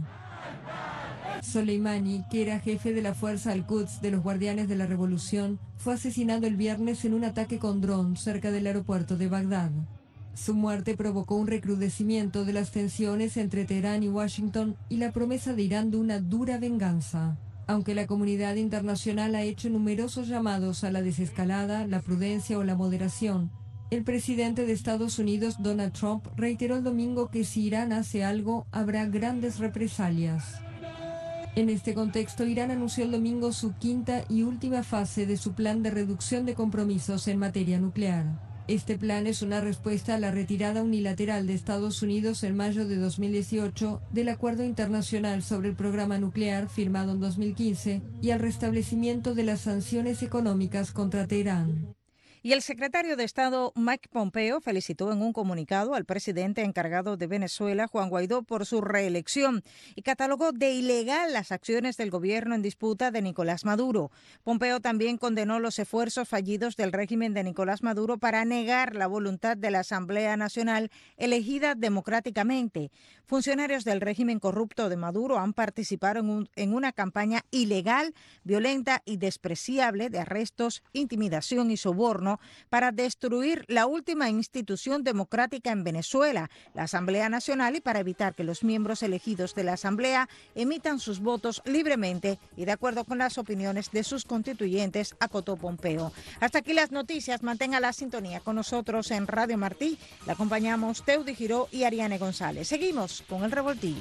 Soleimani, que era jefe de la fuerza Al-Quds de los Guardianes de la Revolución, fue asesinado el viernes en un ataque con dron cerca del aeropuerto de Bagdad. Su muerte provocó un recrudecimiento de las tensiones entre Teherán y Washington y la promesa de Irán de una dura venganza. Aunque la comunidad internacional ha hecho numerosos llamados a la desescalada, la prudencia o la moderación, el presidente de Estados Unidos, Donald Trump, reiteró el domingo que si Irán hace algo, habrá grandes represalias. En este contexto, Irán anunció el domingo su quinta y última fase de su plan de reducción de compromisos en materia nuclear. Este plan es una respuesta a la retirada unilateral de Estados Unidos en mayo de dos mil dieciocho del Acuerdo Internacional sobre el Programa Nuclear firmado en dos mil quince y al restablecimiento de las sanciones económicas contra Teherán. Y el secretario de Estado Mike Pompeo felicitó en un comunicado al presidente encargado de Venezuela, Juan Guaidó, por su reelección y catalogó de ilegal las acciones del gobierno en disputa de Nicolás Maduro. Pompeo también condenó los esfuerzos fallidos del régimen de Nicolás Maduro para negar la voluntad de la Asamblea Nacional elegida democráticamente. Funcionarios del régimen corrupto de Maduro han participado en, un, en una campaña ilegal, violenta y despreciable de arrestos, intimidación y soborno para destruir la última institución democrática en Venezuela, la Asamblea Nacional, y para evitar que los miembros elegidos de la Asamblea emitan sus votos libremente y de acuerdo con las opiniones de sus constituyentes, acotó Pompeo. Hasta aquí las noticias. Mantenga la sintonía con nosotros en Radio Martí. La acompañamos Teudi Giró y Ariane González. Seguimos con El Revoltillo.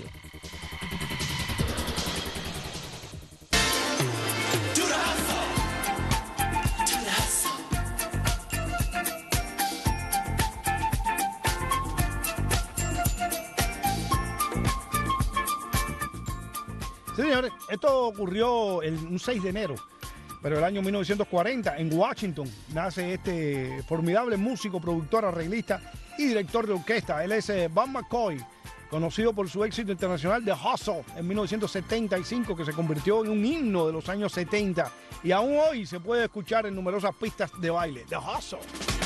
Sí, señores, esto ocurrió el un seis de enero, pero el año mil novecientos cuarenta, en Washington, nace este formidable músico, productor, arreglista y director de orquesta. Él es eh, Bud McCoy, conocido por su éxito internacional The Hustle en mil novecientos setenta y cinco, que se convirtió en un himno de los años setenta y aún hoy se puede escuchar en numerosas pistas de baile. The Hustle.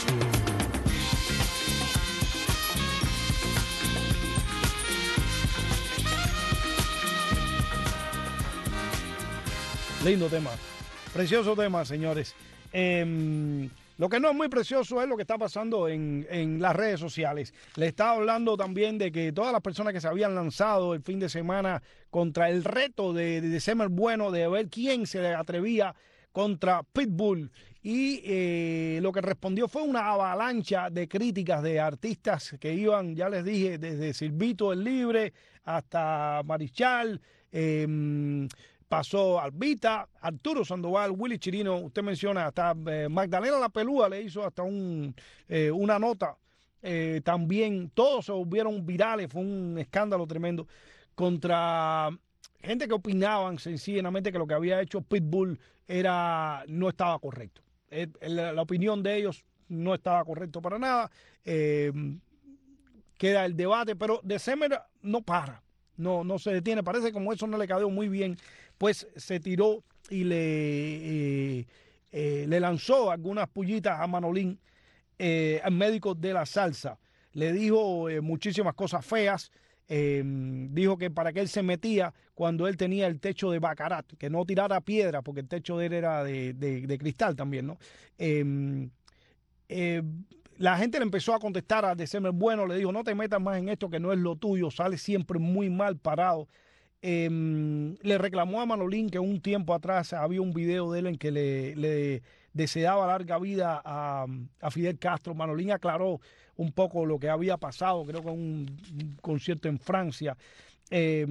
Lindo tema, precioso tema, señores. Eh, lo que no es muy precioso es lo que está pasando en, en las redes sociales. Le estaba hablando también de que todas las personas que se habían lanzado el fin de semana contra el reto de, de December Bueno, de ver quién se le atrevía contra Pitbull, y eh, lo que respondió fue una avalancha de críticas de artistas que iban, ya les dije, desde Silvito el Libre hasta Marichal, eh, pasó Albita, Arturo Sandoval, Willy Chirino, usted menciona, hasta eh, Magdalena La Pelúa le hizo hasta un, eh, una nota. Eh, también todos se volvieron virales, fue un escándalo tremendo contra gente que opinaban sencillamente que lo que había hecho Pitbull era, no estaba correcto. Eh, la, la opinión de ellos no estaba correcto para nada. Eh, queda el debate, pero December no para, no, no se detiene. Parece como eso no le cayó muy bien, pues se tiró y le, eh, eh, le lanzó algunas pullitas a Manolín, eh, al médico de la salsa. Le dijo eh, muchísimas cosas feas. Eh, dijo que para qué él se metía cuando él tenía el techo de Baccarat, que no tirara piedra, porque el techo de él era de, de, de cristal también, ¿no? Eh, eh, la gente le empezó a contestar a December Bueno, le dijo, no te metas más en esto que no es lo tuyo, sale siempre muy mal parado. Eh, le reclamó a Manolín que un tiempo atrás había un video de él en que le, le deseaba larga vida a, a Fidel Castro. Manolín aclaró un poco lo que había pasado, creo que en un, un concierto en Francia. Eh,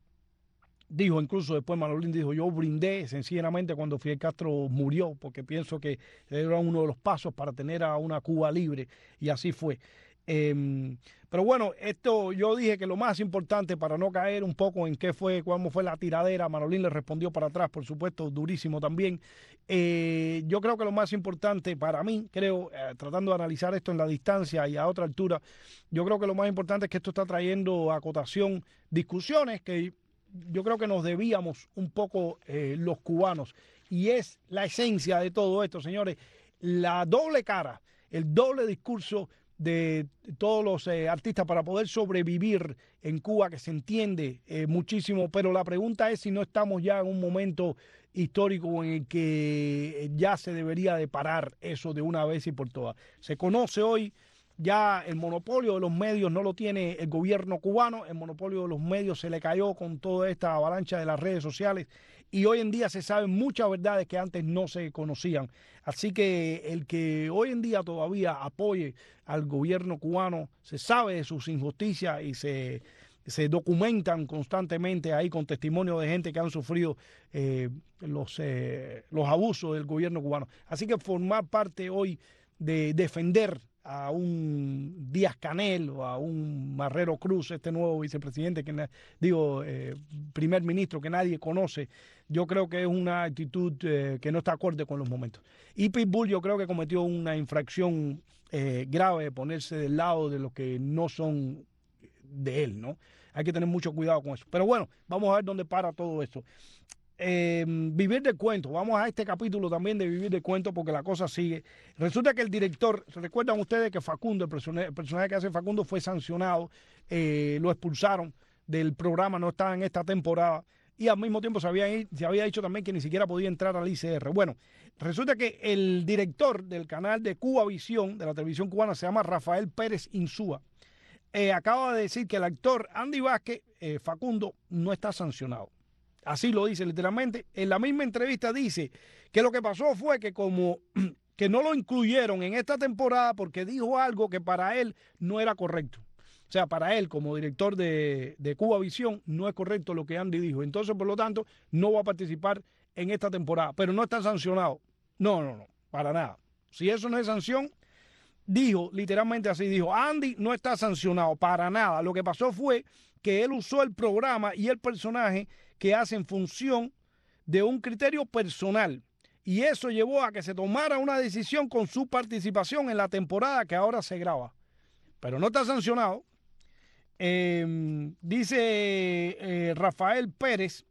dijo, incluso después Manolín dijo, yo brindé sencillamente cuando Fidel Castro murió, porque pienso que era uno de los pasos para tener a una Cuba libre, y así fue. Eh, pero bueno, esto yo dije que lo más importante, para no caer un poco en qué fue, cómo fue la tiradera, Manolín le respondió para atrás, por supuesto, durísimo también. Eh, yo creo que lo más importante para mí, creo, eh, tratando de analizar esto en la distancia y a otra altura, yo creo que lo más importante es que esto está trayendo a cotación discusiones que yo creo que nos debíamos un poco eh, los cubanos, y es la esencia de todo esto, señores, la doble cara, el doble discurso de todos los eh, artistas para poder sobrevivir en Cuba, que se entiende eh, muchísimo, pero la pregunta es si no estamos ya en un momento histórico en el que ya se debería de parar eso de una vez y por todas. Se conoce hoy, ya el monopolio de los medios no lo tiene el gobierno cubano, el monopolio de los medios se le cayó con toda esta avalancha de las redes sociales, y hoy en día se saben muchas verdades que antes no se conocían. Así que el que hoy en día todavía apoye al gobierno cubano, se sabe de sus injusticias y se, se documentan constantemente ahí con testimonio de gente que han sufrido eh, los, eh, los abusos del gobierno cubano. Así que formar parte hoy de defender a un Díaz Canel o a un Marrero Cruz, este nuevo vicepresidente, que digo, eh, primer ministro que nadie conoce, yo creo que es una actitud eh, que no está acorde con los momentos. Y Pitbull yo creo que cometió una infracción eh, grave de ponerse del lado de los que no son de él, ¿no? Hay que tener mucho cuidado con eso. Pero bueno, vamos a ver dónde para todo esto. Eh, vivir de cuento, vamos a este capítulo también de vivir de cuento porque la cosa sigue. Resulta que el director, ¿recuerdan ustedes que Facundo, el personaje, el personaje que hace Facundo fue sancionado, eh, lo expulsaron del programa, no estaba en esta temporada y al mismo tiempo se había, se había dicho también que ni siquiera podía entrar al I C R? Bueno, resulta que el director del canal de Cuba Visión, de la televisión cubana, se llama Rafael Pérez Insúa, eh, acaba de decir que el actor Andy Vázquez, eh, Facundo, no está sancionado. Así lo dice literalmente. En la misma entrevista dice que lo que pasó fue que como que no lo incluyeron en esta temporada porque dijo algo que para él no era correcto. O sea, para él como director de, de Cuba Visión no es correcto lo que Andy dijo. Entonces, por lo tanto, no va a participar en esta temporada. Pero no está sancionado. No, no, no, para nada. Si eso no es sanción, dijo literalmente así, dijo, Andy no está sancionado para nada. Lo que pasó fue que él usó el programa y el personaje que hace en función de un criterio personal. Y eso llevó a que se tomara una decisión con su participación en la temporada que ahora se graba. Pero no está sancionado. Eh, dice eh, Rafael Pérez.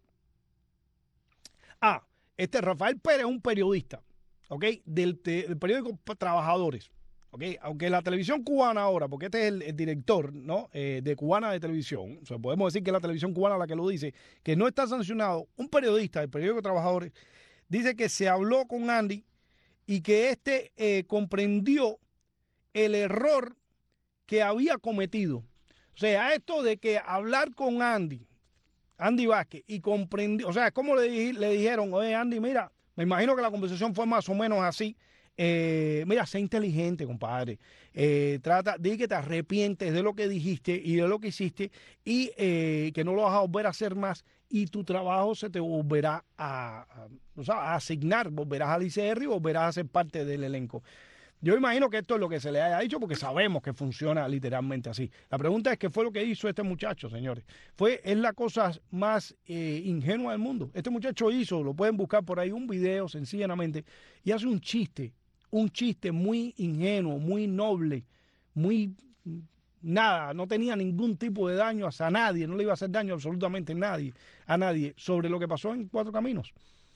Ah, este Rafael Pérez es un periodista, ¿ok? Del, del periódico Trabajadores. Okay. Aunque la televisión cubana ahora, porque este es el, el director, ¿no? eh, de Cubana de Televisión, o sea, podemos decir que es la televisión cubana la que lo dice, que no está sancionado, un periodista del periódico Trabajadores dice que se habló con Andy y que este eh, comprendió el error que había cometido. O sea, esto de que hablar con Andy, Andy Vázquez, y comprendió, o sea, como le, le dijeron, oye Andy, mira, me imagino que la conversación fue más o menos así. Eh, mira, sé inteligente, compadre. Eh, trata, di que te arrepientes de lo que dijiste y de lo que hiciste y eh, que no lo vas a volver a hacer más y tu trabajo se te volverá a, a, o sea, a asignar, volverás al I C R y volverás a ser parte del elenco. Yo imagino que esto es lo que se le haya dicho porque sabemos que funciona literalmente así. La pregunta es qué fue lo que hizo este muchacho, señores. Fue, es la cosa más eh, ingenua del mundo. Este muchacho hizo, lo pueden buscar por ahí, un video sencillamente y hace un chiste. Un chiste muy ingenuo, muy noble, muy nada, no tenía ningún tipo de daño hacia nadie, no le iba a hacer daño absolutamente a nadie, a nadie, sobre lo que pasó en Cuatro Caminos.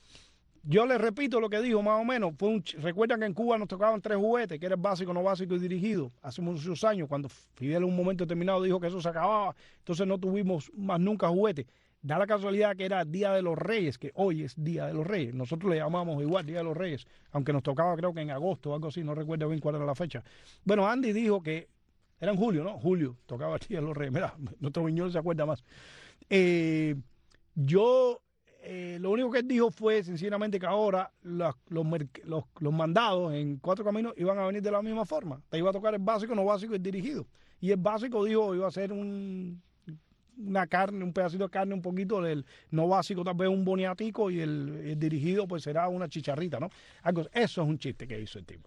Yo les repito lo que dijo más o menos, fue un, recuerdan que en Cuba nos tocaban tres juguetes, que era el básico, no básico y dirigido, hace muchos años, cuando Fidel en un momento determinado dijo que eso se acababa, entonces no tuvimos más nunca juguetes. Da la casualidad que era Día de los Reyes, que hoy es Día de los Reyes. Nosotros le llamamos igual Día de los Reyes, aunque nos tocaba creo que en agosto o algo así, no recuerdo bien cuál era la fecha. Bueno, Andy dijo que era en julio, ¿no? Julio, tocaba el Día de los Reyes. Mira, nuestro Viñol se acuerda más. Eh, yo, eh, lo único que él dijo fue sencillamente que ahora los, los, los, los mandados en Cuatro Caminos iban a venir de la misma forma. Te iba a tocar el básico, no básico y el dirigido. Y el básico dijo iba a ser un... una carne, un pedacito de carne, un poquito del no básico, tal vez un boniatico y el, el dirigido pues será una chicharrita, ¿no? Algo, eso es un chiste que hizo el tipo.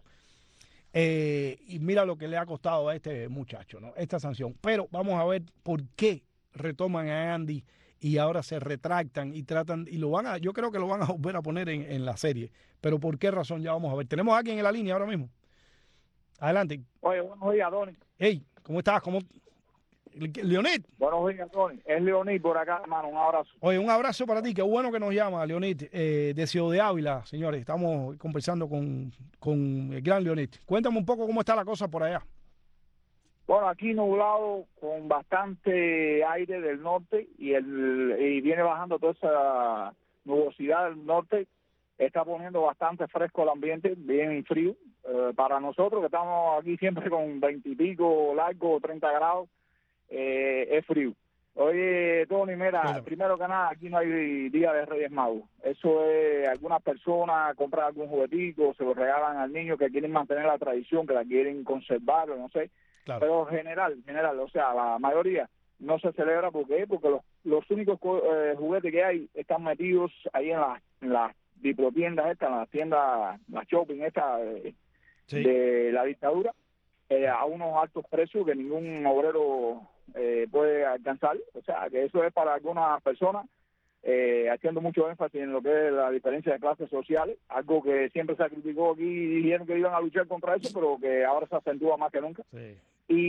Eh, y mira lo que le ha costado a este muchacho, ¿no? Esta sanción. Pero vamos a ver por qué retoman a Andy y ahora se retractan y tratan, y lo van a, yo creo que lo van a volver a poner en, en la serie. Pero por qué razón ya vamos a ver. Tenemos a alguien en la línea ahora mismo. Adelante. Oye, buenos días, Tony. Hey, ¿cómo estás? ¿Cómo... Leonid. Buenos días, Tony. Es Leonid por acá, hermano. Un abrazo. Oye, un abrazo para ti. Qué bueno que nos llama, Leonid, eh, de Ciudad de Ávila, señores. Estamos conversando con, con el gran Leonid. Cuéntame un poco cómo está la cosa por allá. Bueno, aquí nublado, con bastante aire del norte y, el, y viene bajando toda esa nubosidad del norte. Está poniendo bastante fresco el ambiente, bien frío. Eh, para nosotros, que estamos aquí siempre con veintipico largo, treinta grados, Eh, es frío. Oye, Tony, mira, claro. Primero que nada, aquí no hay Día de Reyes Magos. Eso es, algunas personas compran algún juguetico, se lo regalan al niño que quieren mantener la tradición, que la quieren conservar, no sé. Claro. Pero general, general, o sea, la mayoría no se celebra porque porque los, los únicos eh, juguetes que hay están metidos ahí en las en las tiendas estas, en las tiendas, las shopping estas eh, sí. de la dictadura. eh, a unos altos precios que ningún obrero eh, puede alcanzar. O sea, que eso es para algunas personas, eh, haciendo mucho énfasis en lo que es la diferencia de clases sociales, algo que siempre se criticó aquí y dijeron que iban a luchar contra eso, pero que ahora se acentúa más que nunca. Sí.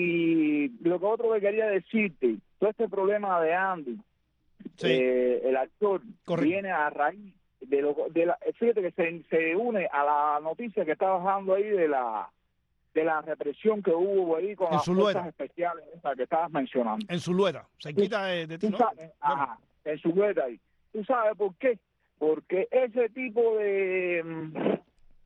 Y lo que otro que quería decirte, todo este problema de Andy, sí. eh, el actor, correcto, viene a raíz de lo de la, fíjate que se, se une a la noticia que estabas dando ahí de la de la represión que hubo ahí con en las fuerzas especiales esa que estabas mencionando. En Zulueta, se quita de, de ti, ¿no? Sabes, ajá, en Zulueta ahí. ¿Tú sabes por qué? Porque ese tipo de,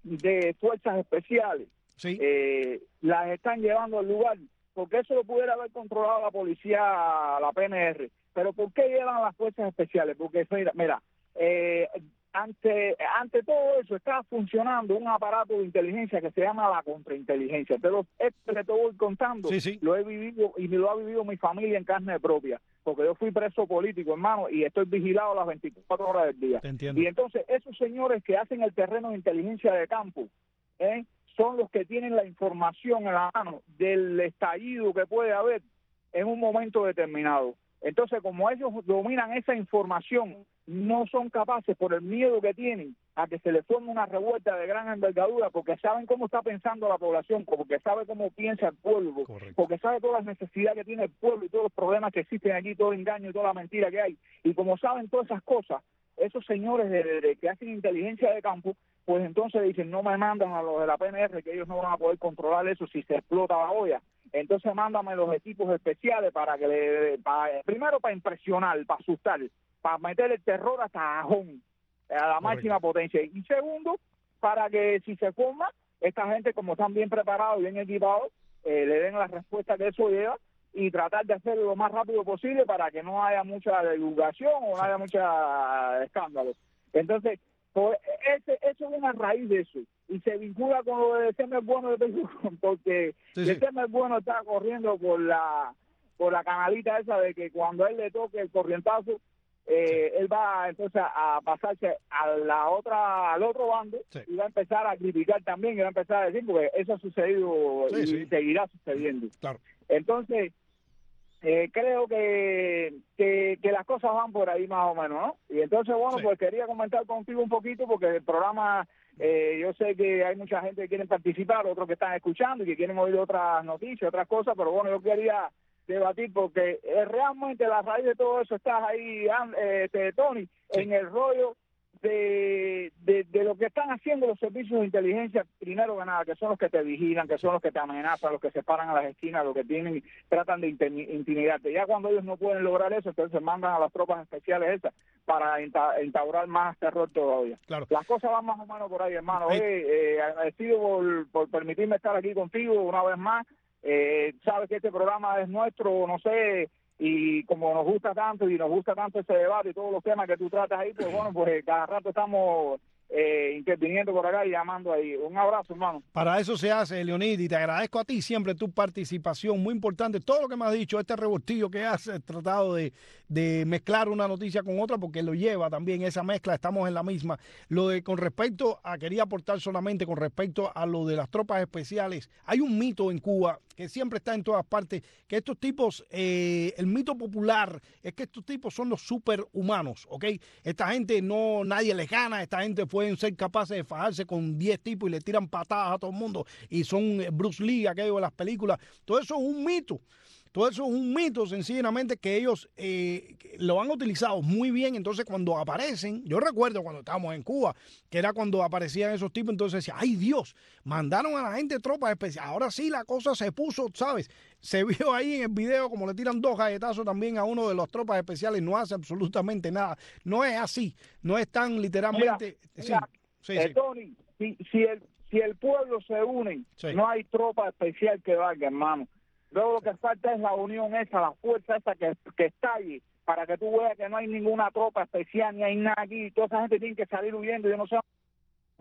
de fuerzas especiales, sí, eh, las están llevando al lugar, porque eso lo pudiera haber controlado la policía, la P N R. Pero ¿por qué llevan las fuerzas especiales? Porque mira, mira eh, ante ante todo eso está funcionando un aparato de inteligencia que se llama la contrainteligencia. Pero esto que te voy contando, sí, sí, lo he vivido y me lo ha vivido mi familia en carne propia, porque yo fui preso político, hermano, y estoy vigilado las veinticuatro horas del día. Y entonces esos señores que hacen el terreno de inteligencia de campo, ¿eh?, son los que tienen la información en la mano del estallido que puede haber en un momento determinado. Entonces, como ellos dominan esa información, no son capaces, por el miedo que tienen, a que se les forme una revuelta de gran envergadura, porque saben cómo está pensando la población, porque sabe cómo piensa el pueblo, correcto, porque sabe todas las necesidades que tiene el pueblo y todos los problemas que existen aquí, todo el engaño y toda la mentira que hay. Y como saben todas esas cosas, esos señores de, de, de que hacen inteligencia de campo, pues entonces dicen, no me mandan a los de la P N R, que ellos no van a poder controlar eso si se explota la olla. Entonces mándame los equipos especiales para que le, para, primero para impresionar, para asustar, para meter el terror hasta Ajón, a la máxima potencia. Y segundo, para que si se forma, esta gente, como están bien preparados y bien equipados, eh, le den la respuesta que eso lleva y tratar de hacerlo lo más rápido posible para que no haya mucha divulgación o no haya mucha escándalo. Entonces, pues, ese, eso es una raíz de eso. Y se vincula con lo de Temer Bueno de Perú, porque sí, sí. Temer Bueno está corriendo por la por la canalita esa de que cuando a él le toque el corrientazo, eh, sí. él va entonces a pasarse a la otra al otro bando, sí. y va a empezar a criticar también, y va a empezar a decir, porque eso ha sucedido sí, y sí. seguirá sucediendo. Claro. Entonces, Eh, creo que, que que las cosas van por ahí más o menos, ¿no? Y entonces, bueno, sí. pues quería comentar contigo un poquito, porque el programa, eh, yo sé que hay mucha gente que quiere participar, otros que están escuchando y que quieren oír otras noticias, otras cosas, pero bueno, yo quería debatir porque eh, realmente la raíz de todo eso está ahí, eh, Tony, sí. en el rollo de, de, de lo que están haciendo los servicios de inteligencia, primero que nada, que son los que te vigilan, que son los que te amenazan, los que se paran a las esquinas, los que tienen, tratan de intimidarte. Ya cuando ellos no pueden lograr eso, entonces mandan a las tropas especiales esas para instaurar más terror todavía. Claro. Las cosas van más o menos por ahí, hermano. Hey. Eh, eh, agradecido por, por permitirme estar aquí contigo una vez más. Eh, sabes que este programa es nuestro, no sé, y como nos gusta tanto y nos gusta tanto ese debate y todos los temas que tú tratas ahí, pues bueno, pues cada rato estamos eh, interviniendo por acá y llamando ahí. Un abrazo, hermano. Para eso se hace, Leonid, y te agradezco a ti siempre tu participación, muy importante, todo lo que me has dicho, este revoltillo que has tratado de, de mezclar una noticia con otra, porque lo lleva también esa mezcla, estamos en la misma. Lo de con respecto a, quería aportar solamente con respecto a lo de las tropas especiales, hay un mito en Cuba que siempre está en todas partes, que estos tipos, eh, el mito popular es que estos tipos son los superhumanos, ¿ok? Esta gente no, nadie les gana, esta gente pueden ser capaces de fajarse con diez tipos y le tiran patadas a todo el mundo y son Bruce Lee, aquello de las películas. Todo eso es un mito. Todo eso es un mito, sencillamente, que ellos eh, lo han utilizado muy bien. Entonces, cuando aparecen, yo recuerdo cuando estábamos en Cuba, que era cuando aparecían esos tipos, entonces decía, ¡ay Dios! Mandaron a la gente tropas especiales. Ahora sí la cosa se puso, ¿sabes? Se vio ahí en el video como le tiran dos galletazos también a uno de los tropas especiales, no hace absolutamente nada. No es así, no es tan literalmente... Mira, sí, mira, sí, eh, Tony, si, si, el, si el pueblo se une, sí. no hay tropa especial que valga, hermano. Luego lo que falta es la unión esa, la fuerza esa que, que está allí, para que tú veas que no hay ninguna tropa especial, ni hay nada aquí, toda esa gente tiene que salir huyendo, yo no sé.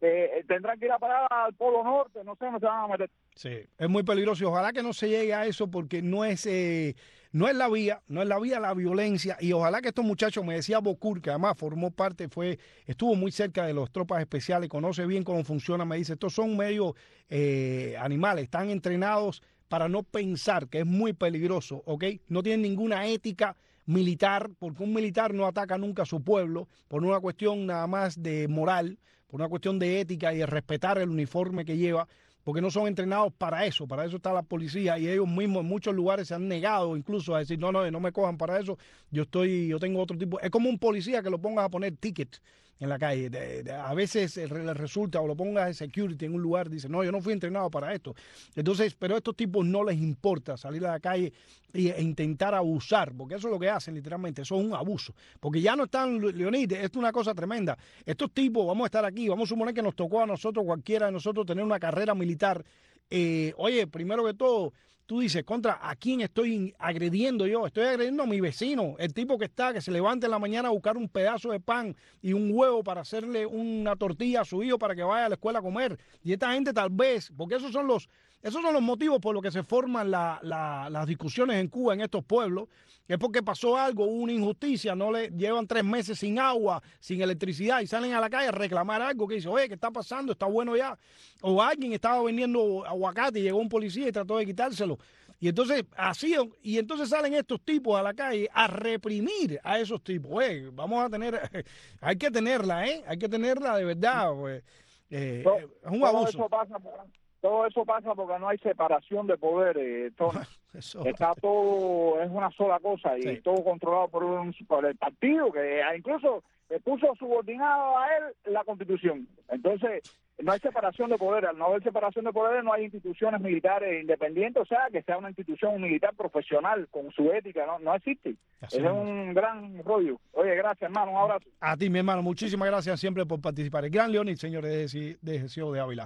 eh, tendrán que ir a parar al Polo Norte, no sé dónde se van a meter. Sí, es muy peligroso y ojalá que no se llegue a eso porque no es eh, no es la vía, no es la vía la violencia y ojalá que estos muchachos, me decía Bocur, que además formó parte, fue estuvo muy cerca de las tropas especiales, conoce bien cómo funciona, me dice, estos son medio eh, animales, están entrenados para no pensar, que es muy peligroso, ¿ok? No tienen ninguna ética militar, porque un militar no ataca nunca a su pueblo por una cuestión nada más de moral, por una cuestión de ética y de respetar el uniforme que lleva, porque no son entrenados para eso, para eso está la policía y ellos mismos en muchos lugares se han negado incluso a decir, no, no, no me cojan para eso, yo estoy, yo tengo otro tipo, es como un policía que lo pongas a poner ticket en la calle, de, de, a veces le resulta o lo pongas de security en un lugar, dice, no, yo no fui entrenado para esto, entonces, pero a estos tipos no les importa salir a la calle e, e intentar abusar, porque eso es lo que hacen literalmente, eso es un abuso, porque ya no están, Leonidas, esto es una cosa tremenda, estos tipos, vamos a estar aquí, vamos a suponer que nos tocó a nosotros, cualquiera de nosotros tener una carrera militar, eh, oye, primero que todo, tú dices, contra, ¿a quién estoy agrediendo yo? Estoy agrediendo a mi vecino, el tipo que está, que se levanta en la mañana a buscar un pedazo de pan y un huevo para hacerle una tortilla a su hijo para que vaya a la escuela a comer. Y esta gente tal vez, porque esos son los, esos son los motivos por los que se forman la, la, las discusiones en Cuba, en estos pueblos, es porque pasó algo, hubo una injusticia, no le llevan tres meses sin agua, sin electricidad y salen a la calle a reclamar algo que dice, oye, ¿qué está pasando? Está bueno ya. O alguien estaba vendiendo aguacate y llegó un policía y trató de quitárselo. Y entonces así, y entonces salen estos tipos a la calle a reprimir a esos tipos. Eh, vamos a tener, hay que tenerla, ¿eh? Hay que tenerla de verdad. Pues. Eh, todo, es un todo abuso. Eso pasa, todo eso pasa porque no hay separación de poderes. Eso. Está todo, es una sola cosa y sí. Todo controlado por, un, por el partido que incluso puso subordinado a él la Constitución. Entonces, no hay separación de poderes. Al no haber separación de poderes, no hay instituciones militares independientes, o sea, que sea una institución militar profesional con su ética, no, no existe. Así es un gran rollo. Oye, gracias, hermano, un abrazo. A ti, mi hermano, muchísimas gracias siempre por participar. El gran Leonid, señores de, de Geseo de Ávila.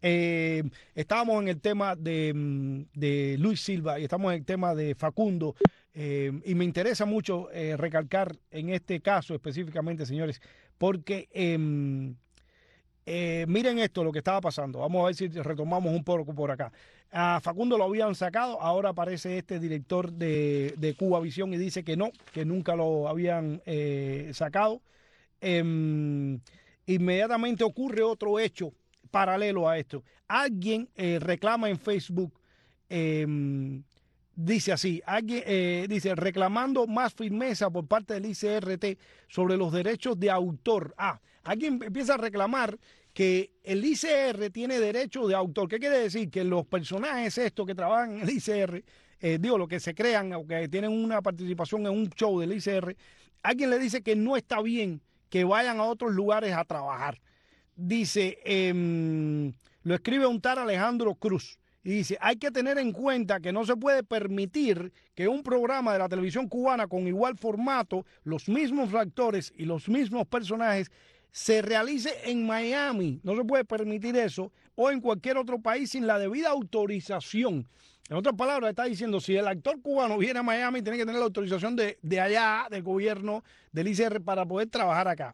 Eh, estábamos en el tema de, de Luis Silva y estamos en el tema de Facundo eh, y me interesa mucho eh, recalcar en este caso específicamente, señores, porque eh, eh, miren esto, lo que estaba pasando. Vamos a ver si retomamos un poco por acá. A Facundo lo habían sacado, ahora aparece este director de, de Cuba Visión y dice que no, que nunca lo habían eh, sacado. Eh, inmediatamente ocurre otro hecho paralelo a esto. Alguien eh, reclama en Facebook, eh, dice así, alguien eh, dice, reclamando más firmeza por parte del I C R T sobre los derechos de autor. Ah, alguien empieza a reclamar que el I C R tiene derecho de autor. ¿Qué quiere decir? Que los personajes estos que trabajan en el I C R, eh, digo, los que se crean o que tienen una participación en un show del I C R, alguien le dice que no está bien que vayan a otros lugares a trabajar. Dice, eh, lo escribe un tal Alejandro Cruz y dice, hay que tener en cuenta que no se puede permitir que un programa de la televisión cubana con igual formato, los mismos actores y los mismos personajes se realice en Miami. No se puede permitir eso o en cualquier otro país sin la debida autorización. En otras palabras, está diciendo, si el actor cubano viene a Miami, tiene que tener la autorización de, de allá, del gobierno, del I C R, para poder trabajar acá.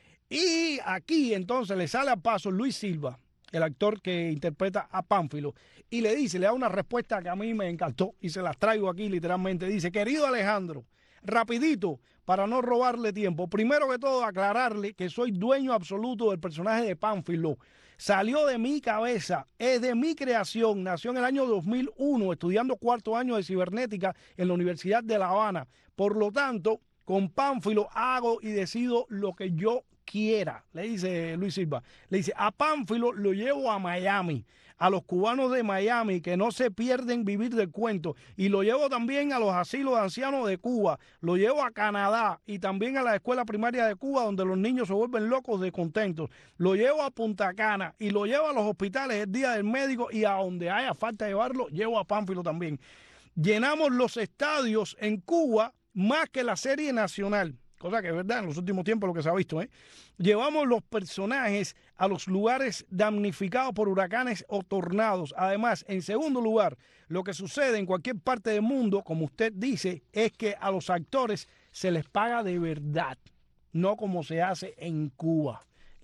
Y aquí entonces le sale a paso Luis Silva, el actor que interpreta a Pánfilo, y le dice, le da una respuesta que a mí me encantó y se las traigo aquí literalmente. Dice, querido Alejandro, rapidito, para no robarle tiempo, primero que todo aclararle que soy dueño absoluto del personaje de Pánfilo. Salió de mi cabeza, es de mi creación, nació en el año dos mil uno, estudiando cuarto año de cibernética en la Universidad de La Habana. Por lo tanto, con Pánfilo hago y decido lo que yo quiera, le dice Luis Silva. Le dice, a Pánfilo lo llevo a Miami, a los cubanos de Miami que no se pierden vivir del cuento, y lo llevo también a los asilos de ancianos de Cuba, lo llevo a Canadá y también a la escuela primaria de Cuba donde los niños se vuelven locos de contentos, lo llevo a Punta Cana y lo llevo a los hospitales el día del médico y a donde haya falta llevarlo, llevo a Pánfilo también. Llenamos los estadios en Cuba más que la serie nacional. Cosa que es verdad en los últimos tiempos lo que se ha visto, ¿eh? Llevamos los personajes a los lugares damnificados por huracanes o tornados. Además, en segundo lugar, lo que sucede en cualquier parte del mundo, como usted dice, es que a los actores se les paga de verdad, no como se hace en Cuba.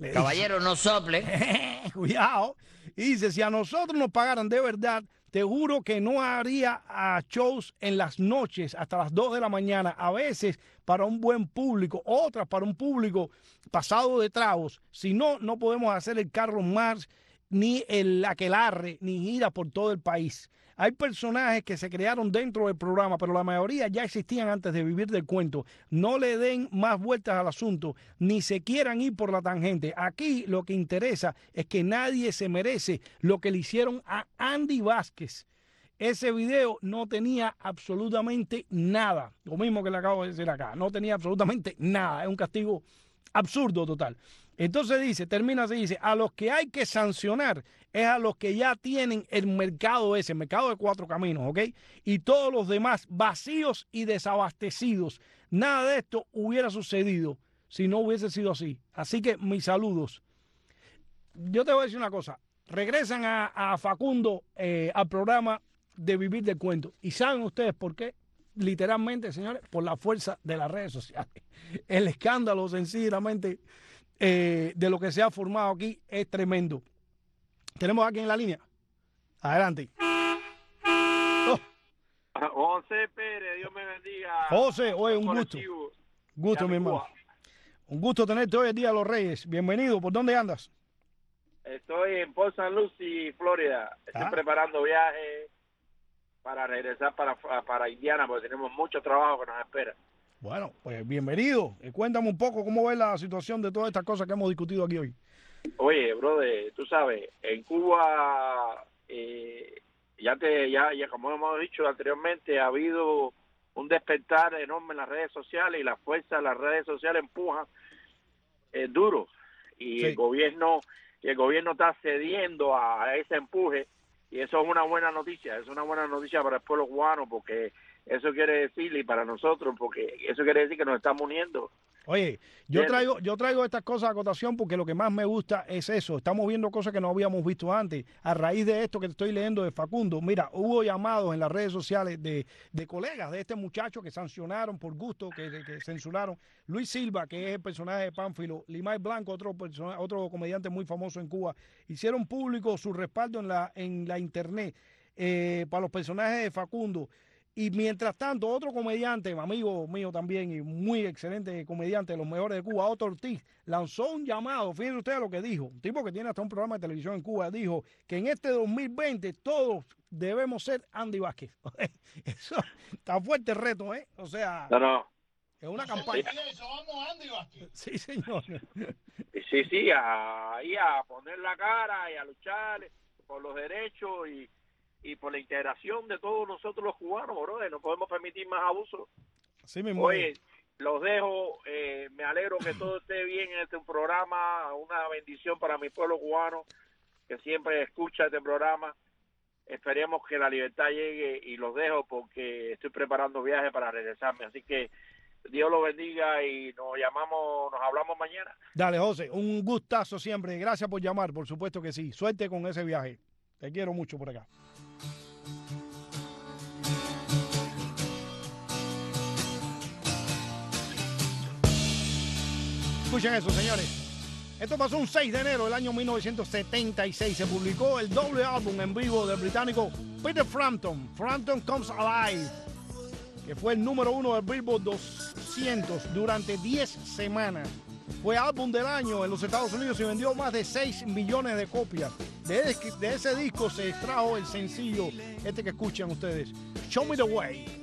Caballero, no sople. Cuidado. Y dice, si a nosotros nos pagaran de verdad, te juro que no haría a shows en las noches hasta las dos de la mañana, a veces para un buen público, otras para un público pasado de tragos. Si no, no podemos hacer el Carlos Marx, ni el aquelarre, ni gira por todo el país. Hay personajes que se crearon dentro del programa, pero la mayoría ya existían antes de Vivir del Cuento. No le den más vueltas al asunto, ni se quieran ir por la tangente. Aquí lo que interesa es que nadie se merece lo que le hicieron a Andy Vázquez. Ese video no tenía absolutamente nada. Lo mismo que le acabo de decir acá. No tenía absolutamente nada. Es un castigo absurdo total. Entonces dice, termina así, dice, a los que hay que sancionar es a los que ya tienen el mercado ese, el mercado de cuatro caminos, ¿ok? Y todos los demás vacíos y desabastecidos. Nada de esto hubiera sucedido si no hubiese sido así. Así que mis saludos. Yo te voy a decir una cosa. Regresan a, a Facundo eh, al programa de Vivir del Cuento. ¿Y saben ustedes por qué? Literalmente, señores, por la fuerza de las redes sociales. El escándalo, sencillamente, eh, de lo que se ha formado aquí es tremendo. Tenemos aquí en la línea. Adelante. Oh. José Pérez, Dios me bendiga. José, oye, un gusto. Gusto, mi hermano. Un gusto tenerte hoy el Día de los Reyes. Bienvenido. ¿Por dónde andas? Estoy en Port Saint Lucie, Florida. Estoy ah. preparando viaje para regresar para, para Indiana, porque tenemos mucho trabajo que nos espera. Bueno, pues bienvenido. Eh, cuéntame un poco cómo ves la situación de todas estas cosas que hemos discutido aquí hoy. Oye, brother, tú sabes, en Cuba, eh, ya te, ya, ya como hemos dicho anteriormente, ha habido un despertar enorme en las redes sociales y la fuerza de las redes sociales empuja eh, duro. Y sí. el gobierno, y el gobierno está cediendo a, a ese empuje. Y eso es una buena noticia, es una buena noticia para el pueblo cubano, porque eso quiere decir, y para nosotros, porque eso quiere decir que nos estamos uniendo. Oye, yo traigo, yo traigo estas cosas a cotación porque lo que más me gusta es eso. Estamos viendo cosas que no habíamos visto antes. A raíz de esto que te estoy leyendo de Facundo, mira, hubo llamados en las redes sociales de, de colegas de este muchacho que sancionaron por gusto, que, que censuraron. Luis Silva, que es el personaje de Pánfilo, Limay Blanco, otro persona, otro comediante muy famoso en Cuba, hicieron público su respaldo en la, en la internet eh, para los personajes de Facundo. Y mientras tanto, otro comediante, amigo mío también, y muy excelente comediante, de los mejores de Cuba, Otto Ortiz, lanzó un llamado, fíjense ustedes lo que dijo, un tipo que tiene hasta un programa de televisión en Cuba, dijo que en este dos mil veinte todos debemos ser Andy Vázquez. Eso está fuerte el reto, ¿eh? O sea, no, no. es una campaña. Sí, señor. Sí, sí, ahí a, a poner la cara y a luchar por los derechos y y por la integración de todos nosotros los cubanos, brother. No podemos permitir más abusos. Así mismo. Oye, los dejo, eh, me alegro que todo esté bien en este programa, una bendición para mi pueblo cubano, que siempre escucha este programa. Esperemos que la libertad llegue y los dejo porque estoy preparando viaje para regresarme, así que Dios los bendiga y nos llamamos, nos hablamos mañana. Dale, José, un gustazo siempre, gracias por llamar, por supuesto que sí, suerte con ese viaje, te quiero mucho por acá. Escuchen eso, señores. Esto pasó un seis de enero del año mil novecientos setenta y seis. Se publicó el doble álbum en vivo del británico Peter Frampton, Frampton Comes Alive, que fue el número uno del Billboard doscientos durante diez semanas. Fue álbum del año en los Estados Unidos y vendió más de seis millones de copias. De, de ese disco se extrajo el sencillo, este que escuchan ustedes, Show Me the Way.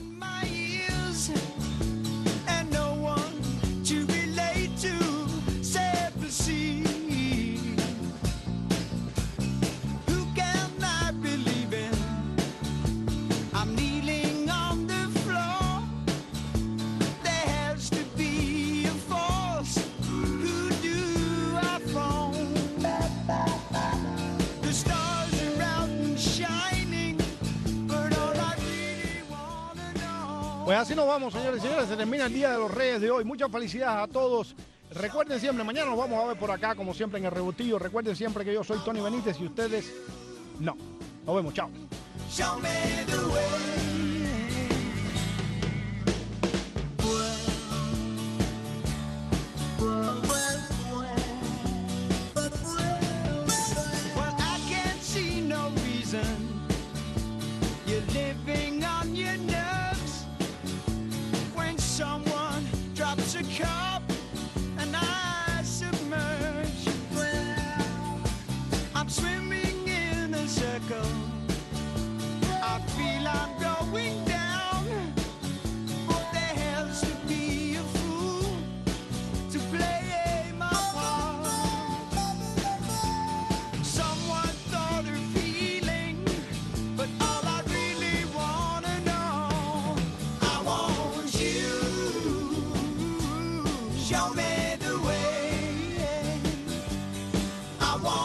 Pues así nos vamos, señores y señores. Se termina el Día de los Reyes de hoy. Muchas felicidades a todos. Recuerden siempre, mañana nos vamos a ver por acá, como siempre, en el Rebotillo. Recuerden siempre que yo soy Tony Benítez y ustedes no. Nos vemos, chao. Show me the way.